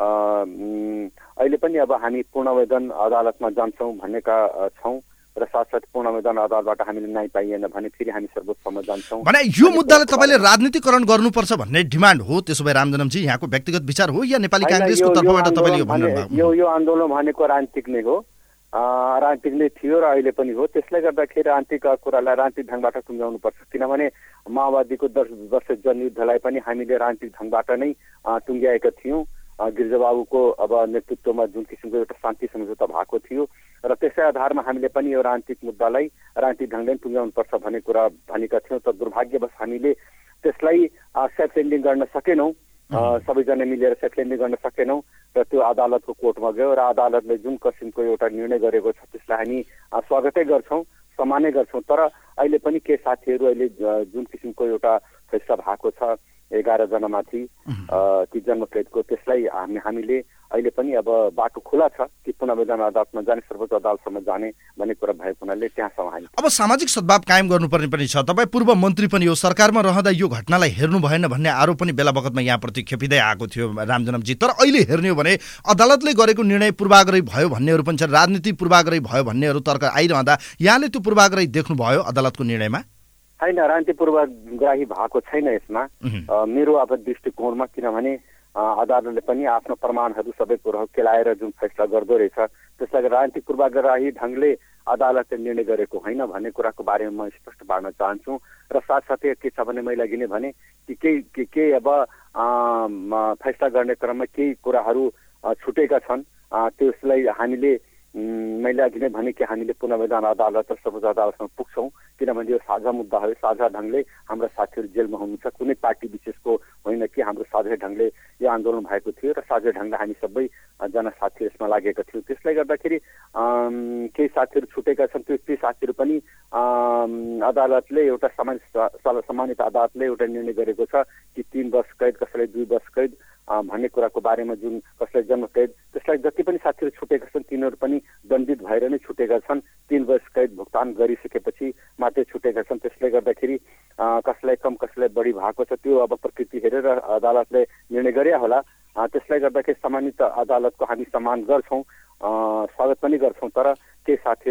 अहिले पनि अब हामी पूर्णवेदन अदालतमा जान्छौँ भनेका छौँ र साथसाथै पूर्णवेदन अदालतबाट हामीले न्याय पाइएन भने फेरि हामी सर्वोच्चमा जान्छौँ। भने यो मुद्दालाई तपाईँले राजनीतिकरण गर्नुपर्छ भन्ने डिमान्ड हो, त्यसो भए रामजनमजी यहाँको व्यक्तिगत विचार हो या नेपाली काङ्ग्रेसको तर्फबाट तपाईँले यो भन्नुभएको? यो यो आन्दोलन भनेको राजनीतिक नै हो, राजनीतिक नै थियो र अहिले पनि हो। त्यसले गर्दाखेरि राजनीतिक कुरालाई राजनीतिक ढङ्गबाट टुङ्ग्याउनुपर्छ। किनभने माओवादीको दस वर्ष जनयुद्धलाई पनि हामीले राजनीतिक ढङ्गबाट नै टुङ्ग्याएका थियौँ। गिरिजाबाबुको अब नेतृत्वमा जुन किसिमको एउटा शान्ति सम्झौता भएको थियो र त्यसै आधारमा हामीले पनि यो राजनीतिक मुद्दालाई राजनीतिक ढङ्गले टुङ्ग्याउनुपर्छ भन्ने कुरा भनेका थियौँ। तर दुर्भाग्यवश हामीले त्यसलाई सेफ ल्यान्डिङ गर्न सकेनौँ, सबैजना मिलेर सेफ ल्यान्डिङ गर्न सकेनौँ र त्यो अदालतको कोर्टमा गयो र अदालतले जुन किसिमको एउटा निर्णय गरेको छ त्यसलाई हामी स्वागतै गर्छौँ, सम्मानै गर्छौँ। तर अहिले पनि केही साथीहरू अहिले जुन किसिमको एउटा फैसला भएको छ एघार जनामाथि ती जन्म कैदको, त्यसलाई हामी हामीले अहिले पनि अब बाटो खुला छ कि पुनर्वेदन अदालतमा जाने, सर्वोच्च अदालतसम्म जाने भन्ने कुरा भएको हुनाले त्यहाँसम्म हामी अब सामाजिक सद्भाव कायम गर्नुपर्ने पनि छ। तपाईँ पूर्व मन्त्री पनि हो, सरकारमा रहँदा यो घटनालाई हेर्नु भएन भन्ने आरोप पनि बेला बखतमा यहाँप्रति खेपिँदै आएको थियो रामजनमजी। तर अहिले हेर्ने हो भने अदालतले गरेको निर्णय पूर्वाग्रही भयो भन्नेहरू पनि छ, राजनीति पूर्वाग्रही भयो भन्नेहरू तर्क आइरहँदा यहाँले त्यो पूर्वाग्रही देख्नुभयो अदालतको निर्णयमा? होइन, राजनीति पूर्वाग्रही भएको छैन यसमा मेरो अब दृष्टिकोणमा। किनभने अदालतले पनि आफ्नो प्रमाणहरू सबै कुराहरू केलाएर जुन फैसला गर्दो रहेछ त्यसलाई राजनीतिक पूर्वाग्रही ढङ्गले अदालतले निर्णय गरेको होइन भन्ने कुराको बारेमा म स्पष्ट पार्न चाहन्छु। र साथसाथै के छ भने मैले अघि नै भने कि केही केही अब फैसला गर्ने क्रममा केही कुराहरू छुटेका छन्, त्यसलाई हामीले मैले अघि नै भने कि हामीले पुनर्वेदन अदालत र सर्वोच्च अदालतमा पुग्छौँ। किनभने यो साझा मुद्दा हो, साझा ढङ्गले हाम्रा साथीहरू जेलमा हुनुहुन्छ, कुनै पार्टी विशेषको होइन कि हाम्रो साझा ढङ्गले यो आन्दोलन भएको थियो र साझा ढङ्गले हामी सबैजना साथी यसमा लागेका थियौँ। त्यसले गर्दाखेरि केही साथीहरू छुटेका छन्, त्यो ती साथीहरू पनि अदालतले एउटा सामान्य सम्मानित अदालतले एउटा निर्णय गरेको छ कि तीन वर्ष कैद, कसैले दुई वर्ष कैद भन्ने कुराको बारेमा जुन कसैलाई जन्म कैद, त्यसलाई जति पनि साथीहरू छुटेका छन् तिनीहरू पनि दण्डित भएर नै छुटेका छन्। तीन वर्ष कैद भुक्तान गरिसकेपछि मात्रै छुटेका छन्। त्यसले गर्दाखेरि कसैलाई कम कसैलाई बढी भएको छ, त्यो अब प्रकृति हेरेर अदालतले निर्णय गरे होला। त्यसले गर्दाखेरि सम्मानित अदालतको हामी सम्मान गर्छौँ, स्वागत पनि गर्छौँ। तर केही साथीहरू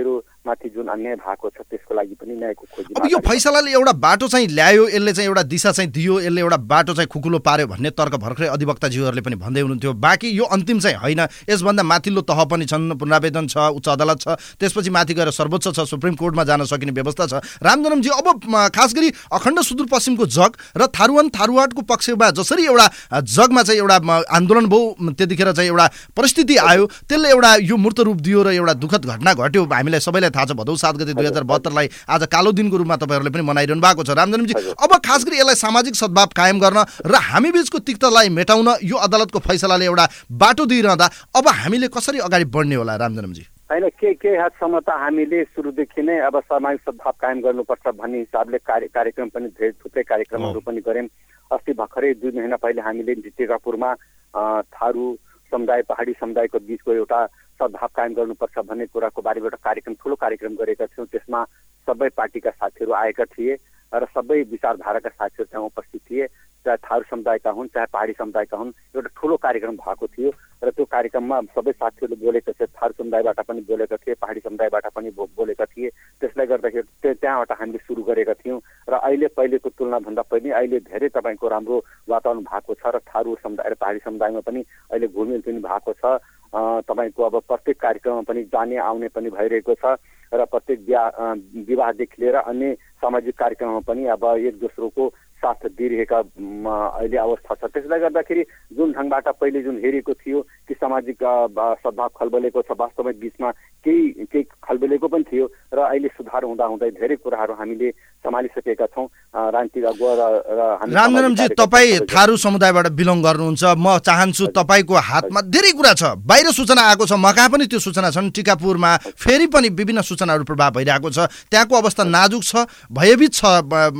माथि जुन अन्याय भएको छ त्यसको लागि पनि न्यायको खोजी। अब यो फैसलाले एउटा बाटो चाहिँ ल्यायो, यसले चाहिँ एउटा दिशा चाहिँ दियो, यसले एउटा बाटो चाहिँ खुकुलो पार्यो भन्ने तर्क भर्खरै अधिवक्ताज्यूहरूले पनि भन्दै हुनुहुन्थ्यो। बाँकी यो अन्तिम चाहिँ होइन, यसभन्दा माथिल्लो तह पनि छन्, पुनरावेदन छ, उच्च अदालत छ, त्यसपछि माथि गएर सर्वोच्च छ, सुप्रिम कोर्टमा जान सकिने व्यवस्था छ। रामजनमजी, अब खास गरी अखण्ड सुदूरपश्चिमको जग र थारुवन थारुवाटको पक्षमा जसरी एउटा जगमा चाहिँ एउटा आन्दोलन भयो, त्यतिखेर चाहिँ एउटा परिस्थिति आयो, त्यसले एउटा यो मूर्त रूप दियो र एउटा दुःखद घटना घट्यो। हामीलाई सबैलाई थाहा छ, भदौ सात गते दुई हजार बहत्तरलाई आज कालो दिनको रूपमा तपाईँहरूले पनि मनाइरहनु भएको छ। रामजनमजी, अब खास गरी यसलाई सामाजिक सद्भाव कायम गर्न र हामी बीचको तिक्तलाई मेटाउन यो अदालतको फैसलाले एउटा बाटो दिइरहँदा अब हामीले कसरी अगाडि बढ्ने होला रामजनमजी? होइन, के के हदसम्म त हामीले सुरुदेखि नै अब सामाजिक सद्भाव कायम गर्नुपर्छ भन्ने हिसाबले कार्य कार्यक्रम पनि धेरै थुप्रै कार्यक्रमहरू पनि गऱ्यौँ। अस्ति भर्खरै दुई महिना पहिले हामीले टिकापुरमा थारू समुदाय पहाडी समुदायको बिचको एउटा सद्भाव कायम गर्नुपर्छ भन्ने कुराको बारेमा एउटा कार्यक्रम ठुलो कार्यक्रम गरेका थियौँ। त्यसमा सबै पार्टीका साथीहरू आएका थिए र सबै विचारधाराका साथीहरू त्यहाँ उपस्थित थिए, चाहे थारू समुदायका हुन् चाहे पहाडी समुदायका हुन्। एउटा ठुलो कार्यक्रम भएको थियो र त्यो कार्यक्रममा सबै साथीहरूले बोलेका थिए, थारू समुदायबाट पनि बोलेका थिए, पहाडी समुदायबाट पनि बोलेका थिए। त्यसले गर्दाखेरि त्यहाँबाट हामीले सुरु गरेका थियौँ र अहिले पहिलेको तुलनाभन्दा पनि अहिले धेरै तपाईँको राम्रो वातावरण भएको छ र थारू समुदाय र पहाडी समुदायमा पनि अहिले घुलमिल पनि भएको छ। तपाईँको अब प्रत्येक कार्यक्रममा पनि जाने आउने पनि भइरहेको छ र प्रत्येक बिहा विवाहदेखि लिएर अन्य सामाजिक कार्यक्रममा पनि अब एक दोस्रोको साथ दिइरहेका अहिले अवस्था छ। त्यसले गर्दाखेरि जुन ढङ्गबाट पहिले जुन हेरेको थियो कि सामाजिक सद्भाव खलबलेको छ, वास्तवमै बिचमा केही केही खलबलेको पनि थियो र अहिले सुधार हुँदा हुँदै धेरै कुराहरू हामीले सम्हालिसकेका छौँ। राजनीतिक अगुवा र रामजनमजी, तपाईँ थारू समुदायबाट बिलोङ गर्नुहुन्छ, म चाहन्छु तपाईँको हातमा धेरै कुरा छ, बाहिर सूचना आएको छ, म कहाँ पनि त्यो सूचना छन्, टिकापुरमा फेरि पनि विभिन्न सूचनाहरू प्रभाव भइरहेको छ, त्यहाँको अवस्था नाजुक छ, भयभीत छ।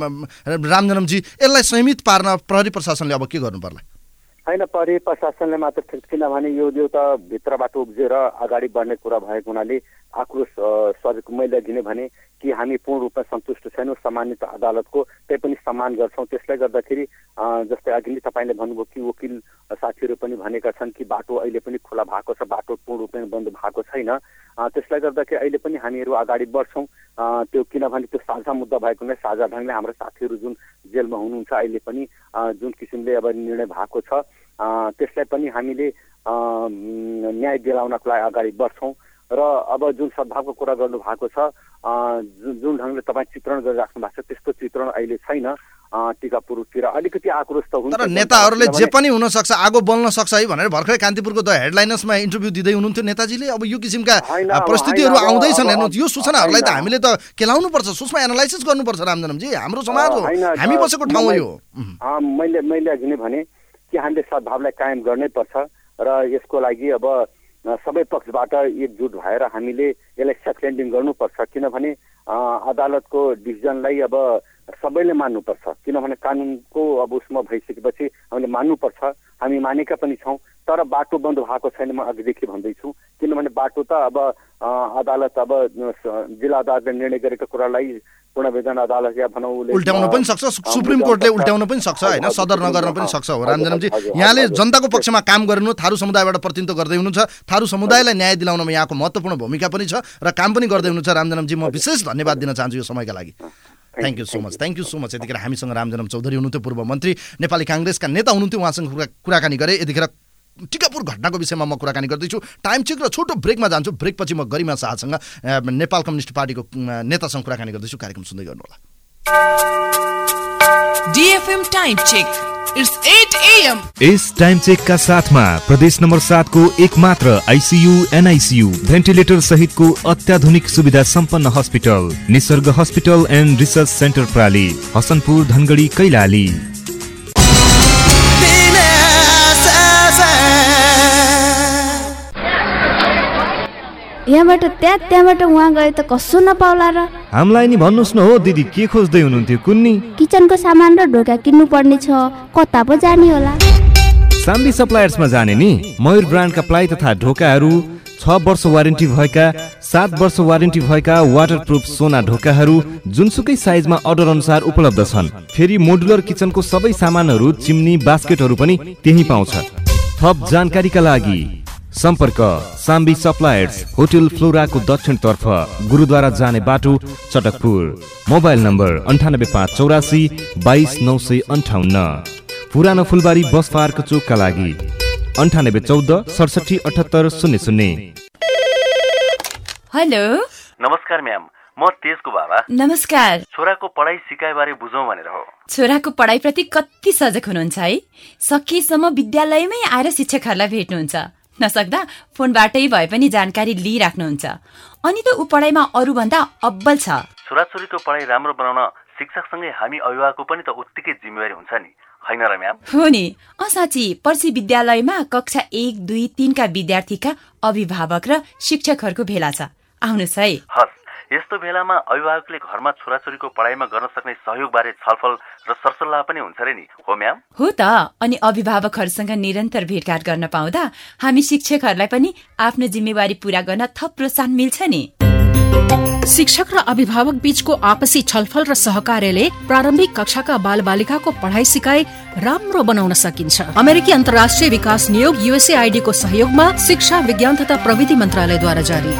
रामजनमजी, यसलाई संयमित पार्न प्रहरी प्रशासनले अब के गर्नु पर्ला? होइन, प्रहरी प्रशासनले मात्र किनभने यो यो त भित्रबाट उब्जेर अगाडि बढ्ने कुरा भएको हुनाले आक्रोश स्वरूप मैले दिने भने कि हामी पूर्ण रूपमा सन्तुष्ट छैनौँ सम्मानित अदालतको, त्यही पनि सम्मान गर्छौँ। त्यसले गर्दाखेरि जस्तै अघि नै तपाईँले भन्नुभयो कि वकिल साथीहरू पनि भनेका छन् कि बाटो अहिले पनि खुला भएको छ, बाटो पूर्ण रूपमा बन्द भएको छैन। त्यसले गर्दाखेरि अहिले पनि हामीहरू अगाडि बढ्छौँ। त्यो किनभने त्यो साझा मुद्दा भएको नै साझा ढङ्गले हाम्रो साथीहरू जुन जेलमा हुनुहुन्छ अहिले पनि जुन किसिमले अब निर्णय भएको छ त्यसलाई पनि हामीले न्याय दिलाउनको लागि अगाडि बढ्छौँ। र अब जुन सद्भावको कुरा गर्नु भएको छ, जुन ढङ्गले तपाईँ चित्रण गरिराख्नु भएको छ त्यस्तो चित्रण अहिले छैन। टिकापुरतिर अलिकति आक्रोश त हुन्छ, तर नेताहरूले जे पनि हुन सक्छ, आगो बल्न सक्छ है भनेर भर्खरै कान्तिपुरको द हेडलाइन्समा इन्टरभ्यू दिँदै हुनुहुन्थ्यो नेताजीले। अब यो किसिमका परिस्थितिहरू आउँदैछन्, हेर्नु यो सूचनाहरूलाई त हामीले त केलाउनु पर्छ, सूक्ष्म एनालाइसिस गर्नुपर्छ। रामजनमजी, हाम्रो समाज हो, हामी बसेको ठाउँ हो यो। मैले मैले अघि नै भने कि हामीले सद्भावलाई कायम गर्नै पर्छ र यसको लागि अब सबै पक्षबाट एकजुट भएर हामीले यसलाई सेफ ल्यान्डिङ गर्नुपर्छ। किनभने अदालतको डिसिजनलाई अब सबैले मान्नुपर्छ, किनभने कानुनको अब उसमा भइसकेपछि हामीले मान्नुपर्छ। हामी मानेका पनि छौँ, तर बाटो बन्द भएको छैन, म अघिदेखि भन्दैछु। किनभने बाटो त अब अदालत अब जिल्ला अदालतले निर्णय गरेको कुरालाई पूर्णवेदन अदालत या भनौँ उल्ट्याउन पनि सक्छ, सुप्रिम कोर्टले उल्ट्याउन पनि सक्छ होइन, सदर नगर्न पनि सक्छ हो। रामजनमजी, यहाँले जनताको पक्षमा काम गर्नु, थारू समुदायबाट प्रतिनिधित्व गर्दै हुनुहुन्छ, थारू समुदायलाई न्याय दिलाउनमा यहाँको महत्त्वपूर्ण भूमिका पनि छ र काम पनि गर्दै हुनुहुन्छ। रामजनमजी, म विशेष धन्यवाद दिन चाहन्छु यो समयका लागि। Thank you so much, thank you so much. यतिखेर हामीसँग रामजनम चौधरी हुनुहुन्थ्यो, पूर्व मन्त्री, नेपाली काङ्ग्रेसका नेता हुनुहुन्थ्यो, उहाँसँग कुराकानी गरे। यतिखेर टिकापुर घटनाको विषयमा म कुराकानी गर्दैछु। टाइम चेक र छोटो ब्रेकमा जान्छु, ब्रेकपछि म गरिमा शाहसँग नेपाल कम्युनिस्ट पार्टीको नेतासँग कुराकानी गर्दैछु। कार्यक्रम सुन्दै गर्नुहोला। DFM time check, it's eight AM. इस टाइम चेक का साथ में प्रदेश नंबर सात को एक मात्र आईसीयू एनआईसीयू भेंटिलेटर सहित को अत्याधुनिक सुविधा संपन्न hospital Nisarg hospital and research centre प्राली, हसनपुर, धनगढ़ी, कैलाली। यहाँबाट त्यहाँ त्यहाँबाट उहाँ गए त कसो नपाउला र? हामीलाई नि भन्नुस् न हो दिदी, के खोज्दै हुनुहुन्थ्यो कुन्नी? किचनको सामान र ढोका किन्नु पर्ने छ, कता पो जाने होला? साम्बी सप्लायर्समा जाने नि। मयूर ब्रान्डका प्लाई तथा ढोकाहरू, छ वर्ष वारेन्टी भएका, सात वर्ष वारेन्टी भएका वाटरप्रुफ सोना ढोकाहरू जुनसुकै साइजमा अर्डर अनुसार उपलब्ध छन्। फेरि मोडुलर किचनको सबै सामानहरू, चिम्नी, बास्केटहरू पनि त्यही पाउँछ। थप जानकारीका लागि सम्पर्क साम्बी सप्लायर्स, होटल फ्लोराको दक्षिण तर्फ, गुरुद्वारा जाने बाटो, चटकपुर। मोबाइल नम्बर अन्ठानब्बे पाँच चौरासी बाइस नौ सय अन्ठाउन्न। पुरानो फुलबारी बस पार्क चोकका लागि अन्ठानब्बे चौध सडसठी अठहत्तर शून्य शून्य। हेलो, नमस्कार म्याम, म तेजको बाबा। नमस्कार। छोराको पढाइ सिकाइ बारे बुझौँ भनेर हो। छोराको पढाइप्रति कति सजग हुनुहुन्छ है। सकेसम्म विद्यालयमै आएर शिक्षकहरूलाई भेट्नुहुन्छ, नसक्दा फोनबाटै भए पनि जानकारी लिइराख्नुहुन्छ। अनि त ऊ पढाइमा अरूभन्दा अब्बल छ। छोराछोरीको पढाइ राम्रो बनाउन शिक्षकसँगै हामी अभिभावकको पनि त उत्तिकै जिम्मेवारी हुन्छ नि, हैन र म्याम? हो नि। असाँची पर्सि विद्यालयमा कक्षा एक दुई तीनका विद्यार्थीका अभिभावक र शिक्षकहरूको भेला छ, आउनुहोस् है। हस्, यस्तो बेलामा अभिभावकले घरमा छोराछोरीको पढाइमा गर्न सक्ने सहयोग बारे छलफल र सरसल्लाह पनि हुन्छ रे नि, हो म्याम? हो त। अनि अभिभावकहरूसँग निरन्तर भेटघाट गर्न पाउँदा हामी शिक्षकहरूलाई पनि आफ्नो जिम्मेवारी पूरा गर्न थप प्रोत्साहन मिल्छ नि। शिक्षक र अभिभावक बीचको आपसी छलफल र सहकार्यले प्रारम्भिक कक्षाका बालबालिकाको पढाइ सिकाइ राम्रो बनाउन सकिन्छ। अमेरिकी अन्तर्राष्ट्रिय विकास नियोग युएसएआईडी को सहयोगमा शिक्षा विज्ञान तथा प्रविधि मन्त्रालयद्वारा जारी।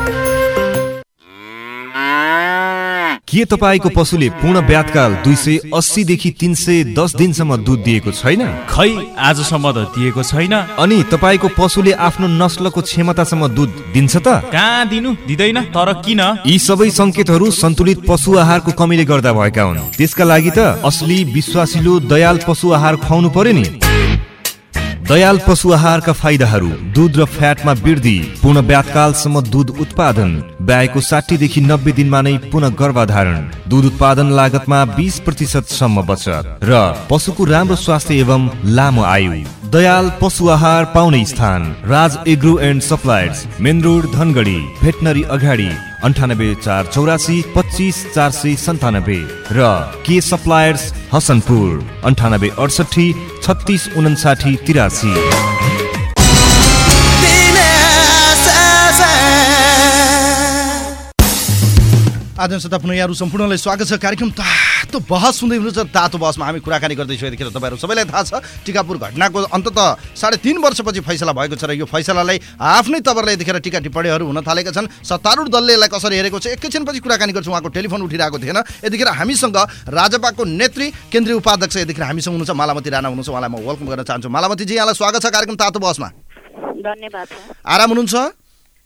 के तपाईँको पशुले पूर्ण ब्यातकाल दुई सय अस्सी देखि तीन सय दस दिनसम्म दुध दिएको छैन? खै, आजसम्म त दिएको छैन। अनि तपाईँको पशुले आफ्नो नस्लको क्षमतासम्म दुध दिन्छ त? कहाँ दिनु दिँदैन, तर किन? यी सबै संकेतहरू सन्तुलित पशु आहारको कमीले गर्दा भएका हुन्। त्यसका लागि त असली विश्वासिलो दयाल पशु आहार खुवाउनु पर्यो नि। दयाल पशु आहारका फाइदाहरू: दूध र फ्याटमा वृद्धि, पूर्ण ब्यातकालसम्म दूध उत्पादन, ब्याएको साठी देखि नब्बे दिनमा नै पुनः गर्भधारण, दूध उत्पादन लागतमा बीस प्रतिशत सम्म बचत र पशुको राम्रो स्वास्थ्य एवं लामो आयु। दयाल पशु आहार पाउने स्थान Raj agro and suppliers, main road Dhangadhi, veterinary अगाडि, अन्ठानब्बे चार चौरासी पच्चिस चार सय सन्तानब्बे र के सप्लायर्स हसनपुर अन्ठानब्बे अडसठी छत्तिस उन्साठी तिरासी। आज सता पुनः यहाँहरू सम्पूर्णलाई स्वागत छ। कार्यक्रम तातो बहस सुन्दै हुनुहुन्छ। तातो बहसमा हामी कुराकानी गर्दैछौँ। यतिखेर तपाईँहरू सबैलाई थाहा छ, टिकापुर घटनाको अन्ततः साढे तीन वर्षपछि फैसला भएको छ र यो फैसलालाई आफ्नै तवरले यतिखेर टिका टिप्पणीहरू हुन थालेका छन्। सत्तारूढ दलले यसलाई कसरी हेरेको छ एकैछिनपछि कुराकानी गर्छौँ। उहाँको टेलिफोन उठिरहेको थिएन। यतिखेर हामीसँग राजपाको नेत्री केन्द्रीय उपाध्यक्ष यतिखेर हामीसँग हुनुहुन्छ, मालावती राणा हुनुहुन्छ। उहाँलाई म वेलकम गर्न चाहन्छु। मालावतीजी, यहाँलाई स्वागत छ कार्यक्रम तातो बहसमा। धन्यवाद। आराम हुनुहुन्छ?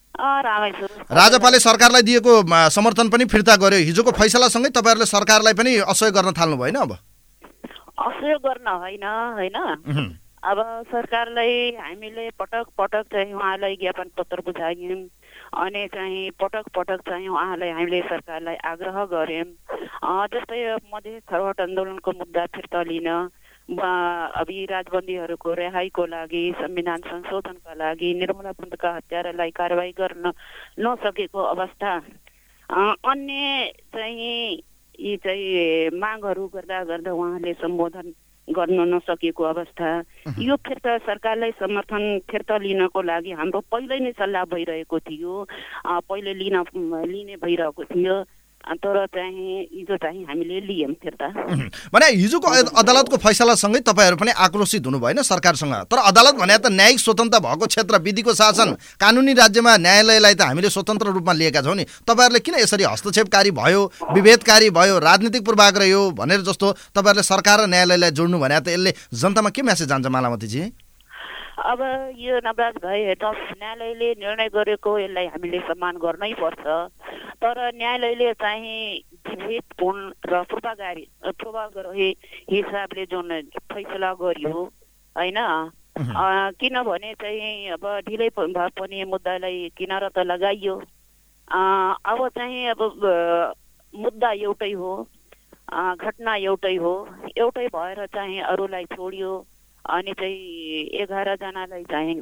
राजपाले सरकारलाई दिएको समर्थन पनि फिर्ता गर्यो। हिजोको फैसलासँगै तपाईँहरूले सरकारलाई पनि असहयोग गर्न थाल्नु भएन? अब असहयोग गर्न होइन होइन अब सरकारलाई हामीले पटक पटक चाहिँ उहाँलाई ज्ञापन पत्र बुझायौँ अनि चाहिँ पटक पटक चाहिँ उहाँलाई हामीले सरकारलाई आग्रह गर्यौँ। जस्तै मधेस छलफल आन्दोलनको मुद्दा फिर्ता लिन, अभी राजबन्दीहरूको रिहाईको लागि, संविधान संशोधनका लागि, निर्मला पन्तका हत्यारालाई कारवाही गर्न नसकेको अवस्था, अन्य चाहिँ यी चाहिँ मागहरू गर्दा गर्दा उहाँले सम्बोधन गर्न नसकेको अवस्था, यो फिर्ता सरकारलाई समर्थन फिर्ता लिनको लागि हाम्रो पहिल्यै नै सल्लाह भइरहेको थियो, पहिले लिन लिने भइरहेको थियो। तर चाहिँ हिजो चाहिँ हामीले लियौँ फिर्ता। भने हिजोको अदालतको फैसलासँगै तपाईँहरू पनि आक्रोशित हुनु भएन सरकारसँग? तर अदालत भने त न्यायिक स्वतन्त्रता भएको क्षेत्र, विधिको शासन, कानुनी राज्यमा न्यायालयलाई त हामीले स्वतन्त्र रूपमा लिएका छौँ नि। तपाईँहरूले किन यसरी हस्तक्षेपकारी भयो, विभेदकारी भयो, राजनीतिक पूर्वाग्रह हो भनेर जस्तो तपाईँहरूले सरकार र न्यायालयलाई जोड्नु भने त यसले जनतामा के मेसेज जान्छ मालावतीजी? अब यो नवराज भए न्यायालयले निर्णय गरेको यसलाई हामीले सम्मान गर्नै पर्छ। तर न्यायालयले चाहिँ विभेदपूर्ण र पूर्वाग्रही पूर्वाग्रही हिसाबले जुन फैसला गर्यो होइन, किनभने चाहिँ अब ढिलै भए पनि मुद्दालाई किनारा त लगाइयो। अब चाहिँ अब मुद्दा एउटै हो, घटना एउटै हो, एउटै भएर चाहिँ अरूलाई छोडियो अनि चाहिँ एघार जनालाई चाहिँ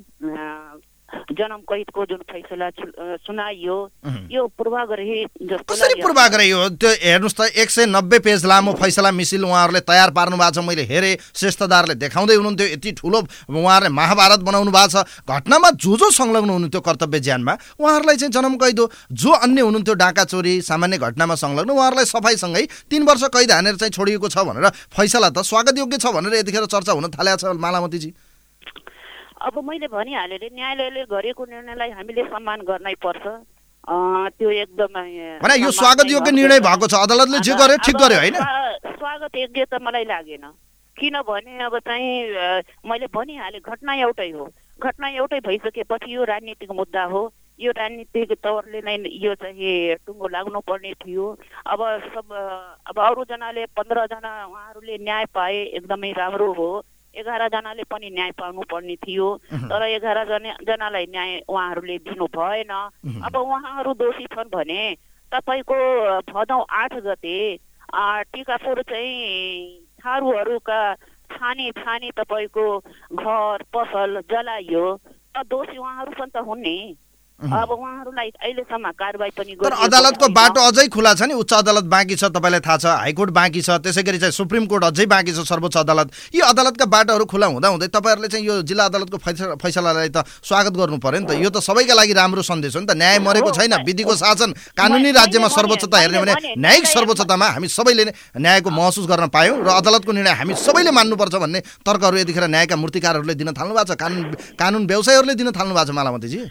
जन्म कैदको जुन फैसला सुनाइयो यो पूर्वाग्रही जस्तो कसरी पूर्वाग्रही हो? त्यो हेर्नुहोस् त, एक सय नब्बे पेज लामो फैसला मिसिल उहाँहरूले तयार पार्नु भएको छ। मैले हेरेँ, श्रेष्ठदारले देखाउँदै हुनुहुन्थ्यो, यति ठुलो उहाँहरूले महाभारत बनाउनु भएको छ। घटनामा जो जो संलग्न हुनुहुन्थ्यो कर्तव्य ज्यानमा उहाँहरूलाई चाहिँ जन्म कैद हो, जो अन्य हुनुहुन्थ्यो डाका चोरी सामान्य घटनामा संलग्न उहाँहरूलाई सफाइसँगै तीन वर्ष कैद हानेर चाहिँ छोडिएको छ भनेर फैसला त स्वागत योग्य छ भनेर यतिखेर चर्चा हुन थालेको छ। मालावतीजी, अब मैले भनिहालेँ न्यायालयले गरेको निर्णयलाई हामीले सम्मान गर्नै पर्छ। त्यो एकदमै भने यो स्वागत योग्य निर्णय भएको छ, अदालतले जे गर्यो ठिक गर्यो होइन? स्वागत योग्य त मलाई लागेन, किनभने अब चाहिँ मैले भनिहालेँ घटना एउटै हो। घटना एउटै भइसकेपछि यो राजनीतिक मुद्दा हो, यो राजनीतिक तवरले नै यो चाहिँ टुङ्गो लाग्नु पर्ने थियो। अब सब अब अरूजनाले पन्ध्रजना उहाँहरूले न्याय पाए एकदमै राम्रो हो, एघारजनाले पनि न्याय पाउनु पर्ने थियो, तर एघार जना जनालाई न्याय उहाँहरूले दिनु भएन। अब उहाँहरू दोषी छन् भने तपाईँको भदौ आठ गते टिकापुर चाहिँ थारूहरूका छानी छानी तपाईँको घर पसल जलाइयो, त दोषी उहाँहरू पनि त हुन् नि। अब उहाँहरूलाई अहिलेसम्म कारबाही पनि तर अदालतको बाटो अझै खुला छ नि। उच्च अदालत बाँकी छ, तपाईँलाई थाहा छ, हाइकोर्ट बाँकी छ, त्यसै गरी चाहिँ सुप्रिम कोर्ट अझै बाँकी छ, सर्वोच्च अदालत। यी अदालतका बाटोहरू खुला हुँदा हुँदै तपाईँहरूले चाहिँ यो जिल्ला अदालतको फैसला फैसलालाई त स्वागत गर्नु पर्यो नि त। यो त सबैका लागि राम्रो सन्देश हो नि त। न्याय मरेको छैन, विधिको शासन कानुनी राज्यमा सर्वोच्चता हेर्ने भने न्यायिक सर्वोच्चतामा हामी सबैले नै न्यायको महसुस गर्न पायौँ र अदालतको निर्णय हामी सबैले मान्नुपर्छ भन्ने तर्कहरू यतिखेर न्यायका मूर्तिकारहरूले दिन थाल्नु भएको छ, कानुन कानुन व्यवसायहरूले दिन थाल्नु भएको छ। मालावतीजी,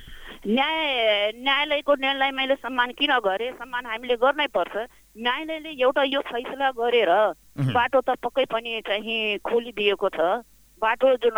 न्याय न्यायालयको निर्णय मैले सम्मान किन गरेँ? सम्मान हामीले गर्नै पर्छ। न्यायालयले एउटा यो फैसला गरेर बाटो त पक्कै पनि चाहिँ खोलिदिएको छ। बाटो जुन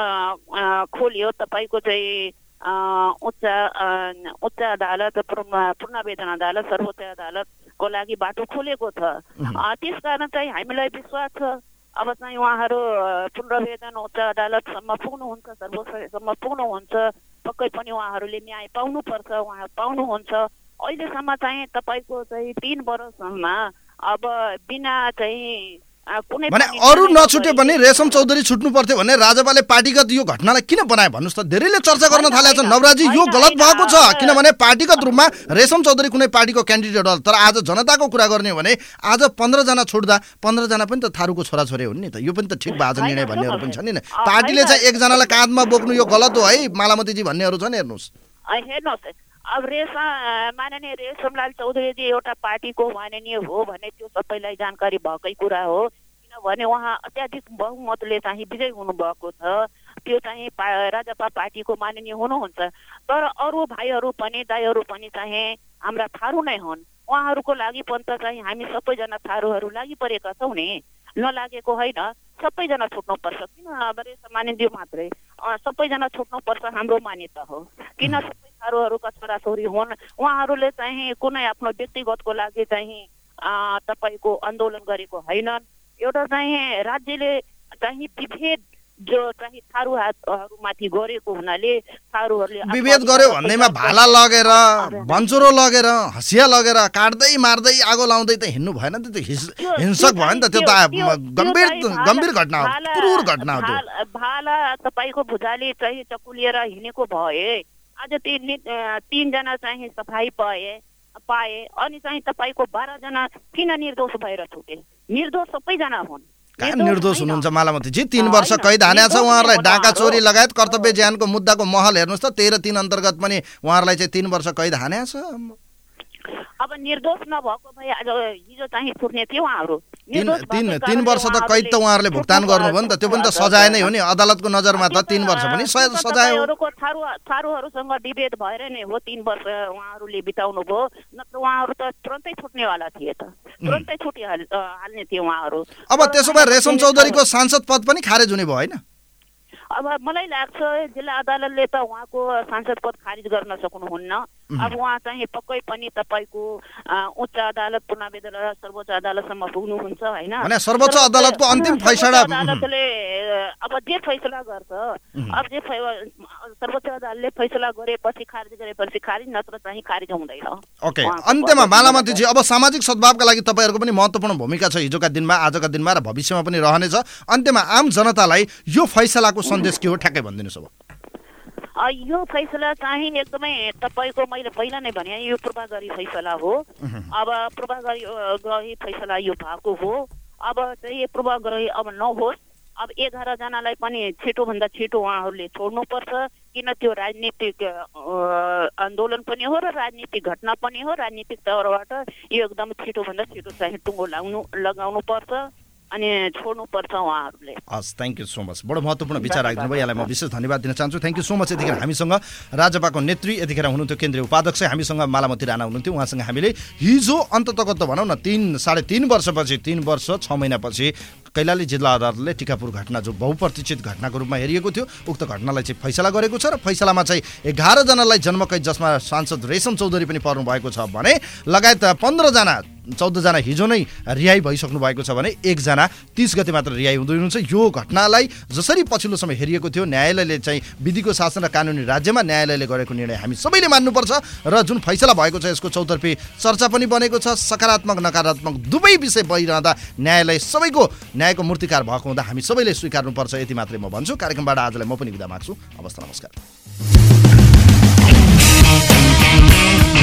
खोलियो तपाईँको चाहिँ उच्च उच्च अदालत, पूर्णवेतन अदालत, सर्वोच्च अदालतको लागि बाटो खोलेको छ। त्यस कारण चाहिँ हामीलाई विश्वास छ अब चाहिँ उहाँहरू पुनर्वेतन उच्च अदालतसम्म पुग्नुहुन्छ, सर्वोच्चसम्म पुग्नुहुन्छ, पक्कै पनि उहाँहरूले न्याय पाउनुपर्छ, उहाँ पाउनुहुन्छ। अहिलेसम्म चाहिँ तपाईँको चाहिँ तीन वर्षसम्म अब बिना चाहिँ कुनै भने अरू नछुट्यो भने रेशम चौधरी छुट्नु पर्थ्यो भने राजपाले पार्टीगत यो घटनालाई किन बनाए भन्नुहोस् त? धेरैले चर्चा गर्न थालेका छन् नवराजी, यो गलत भएको छ, किनभने पार्टीगत रूपमा रेशम चौधरी कुनै पार्टीको क्यान्डिडेट हो। तर आज जनताको कुरा गर्ने हो भने आज पन्ध्रजना छुट्दा पन्ध्रजना पनि त थारूको छोराछोरी हुन् नि त। यो पनि त ठिक भएको निर्णय भन्नेहरू पनि छन् नि। पार्टीले चाहिँ एकजनालाई काँधमा बोक्नु यो गलत हो है मालामतीजी भन्नेहरू छन्। हेर्नुहोस् हेर्नुहोस् अब रेशम माननीय रेशमलाल चौधरीजी एउटा पार्टीको माननीय हो भने त्यो सबैलाई जानकारी भएकै कुरा हो, किनभने उहाँ अत्याधिक बहुमतले चाहिँ विजय हुनुभएको छ। त्यो चाहिँ राजपा पार्टीको माननीय हुनुहुन्छ। तर अरू भाइहरू पनि दाइहरू पनि चाहिँ हाम्रा थारू नै हुन्। उहाँहरूको लागि पनि त चाहिँ हामी सबैजना थारूहरू लागि परेका छौँ नि, नलागेको होइन। सबैजना छुट्नुपर्छ, किन अब रेशम मानिन्थ्यो मात्रै, सबैजना छुट्नुपर्छ हाम्रो मान्यता हो। किन सबै थारूहरूका छोराछोरी हुन्, उहाँहरूले चाहिँ कुनै आफ्नो व्यक्तिगतको लागि चाहिँ तपाईँको आन्दोलन गरेको होइनन्। एउटा चाहिँ राज्यले चाहिँ विभेद जो चाहिँ थारूहरूमाथि गरेको हुनाले थारूहरूले विभेद गर्यो भन्दैमा भाला लगेर भन्चुरो लगेर हँसिया लगेर काट्दै मार्दै आगो लाउँदै त हिँड्नु भएन नि त। हिंसक भयो नि त। त्यो त गम्भीर गम्भीर घटना हो, क्रूर घटना हो। भाला तपाईँको भुजाले चाहिँ चकुलिएर हिँडेको भए आज तीन तीनजना चाहिँ सफाई पाए पाए अनि चाहिँ तपाईँको बाह्रजना किन निर्दोष भएर छुटे? निर्दोष सबैजना हुन्। निर्दोष हुनुहुन्छ मालामतीजी। तीन वर्ष कैद हानेको छ उहाँहरूलाई। डाका चोरी लगायत कर्तव्य ज्यानको मुद्दाको महल हेर्नुहोस् त, तेह्र तीन अन्तर्गत पनि उहाँहरूलाई चाहिँ तीन वर्ष कैद हानेको छ। अब निर्दोष नभएको भए आज हिजो चाहिँ छुट्ने थियो उहाँहरू। तीन तीन तीन वर्ष त कैद त उहाँहरूले भुक्तान गर्नुभयो नि त। त्यो पनि त सजाय नै हो नि अदालतको नजरमा त। तीन वर्ष पनि सजाय हो। थारू थारूहरूसँग विभेद भएर नै हो तीन वर्ष उहाँहरूले बिताउनु भयो, नत्र उहाँहरू त तुरन्तै छुट्नेवाला थिए त, तुरन्तै छुट्टी हाल्ने थिए उहाँहरू। अब त्यसो भए रेशम चौधरीको सांसद पद पनि खारेज हुने भयो होइन? अब मलाई लाग्छ जिल्ला अदालतले त उहाँको सांसद पद खारिज गर्न सक्नुहुन्न। अब उहाँ चाहिँ पक्कै पनि तपाईँको उच्च अदालत, पूर्णवेतन र सर्वोच्च अदालतसम्म पुग्नुहुन्छ होइन? भने सर्वोच्च अदालतको अन्तिम फैसला अदालतले अब जे फैसला गर्छ, अब जे सर्वोच्च अदालतले फैसला गरेपछि खारिज गरेपछि खारिज, नत्र चाहिँ खारिज हुँदैन। ओके, अन्त्यमा मालामतीजी अब सामाजिक सद्भावका लागि तपाईँहरूको पनि महत्त्वपूर्ण भूमिका छ हिजोका दिनमा, आजका दिनमा र भविष्यमा पनि रहनेछ। अन्त्यमा आम जनतालाई यो फैसलाको सन्देश के हो ठ्याक्कै भनिदिनुहोस्। अब यो फैसला चाहिँ एकदमै तपाईँको मैले पहिला नै भने यो पूर्वाग्रही फैसला हो। अब पूर्वाग्रही फैसला यो भएको हो। अब चाहिँ पूर्वाग्रही अब नहोस्। अब एघारजनालाई पनि छिटोभन्दा छिटो उहाँहरूले छोड्नुपर्छ, किन त्यो राजनीतिक आन्दोलन पनि हो र राजनीतिक घटना पनि हो। राजनीतिक तौरबाट यो एकदम छिटोभन्दा छिटो चाहिँ टुङ्गो लगाउनु लगाउनु पर्छ। अनि छोड्नुपर्छ उहाँहरूले। हस्, थ्याङ्क यू सो मच। बडो महत्त्वपूर्ण विचार राख्नु भयो, यहाँलाई म विशेष धन्यवाद दिन चाहन्छु। Thank you so much. यतिखेर हामीसँग राजपाको नेत्री यतिखेर हुनुहुन्थ्यो केन्द्रीय उपाध्यक्ष, हामीसँग मालामती राणा हुनुहुन्थ्यो। उहाँसँग हामीले हिजो अन्ततगत त भनौँ न तीन साढे तीन वर्षपछि तीन वर्ष छ महिनापछि कैलाली जिल्ला अदालतले टिकापुर घटना जो बहुप्रतीक्षित घटनाको रूपमा हेरिएको थियो उक्त घटनालाई चाहिँ फैसला गरेको छ र फैसलामा चाहिँ एघार जनालाई जन्मकैद जसमा सांसद रेशम चौधरी पनि पर्नु भएको छ भने लगायत पन्ध्र जना चौध जना हिजो नै रिहाई भइसक्नु भएको छ भने एकजना तीस गते मात्र रिहाई हुँदै हुनुहुन्छ। यो घटनालाई जसरी पछिल्लो समय हेरिएको थियो न्यायालयले चाहिँ विधिको शासन र कानुनी राज्यमा न्यायालयले गरेको निर्णय हामी सबैले मान्नुपर्छ र जुन फैसला भएको छ यसको चौतर्फी चर्चा पनि बनेको छ। सकारात्मक नकारात्मक दुवै विषय भइरहँदा न्यायालय सबैको न्यायको मूर्तिकार भएको हुँदा हामी सबैले स्वीकार्नुपर्छ। यति मात्रै म भन्छु। कार्यक्रमबाट आजलाई म पनि बिदा माग्छु। हवस्, नमस्कार।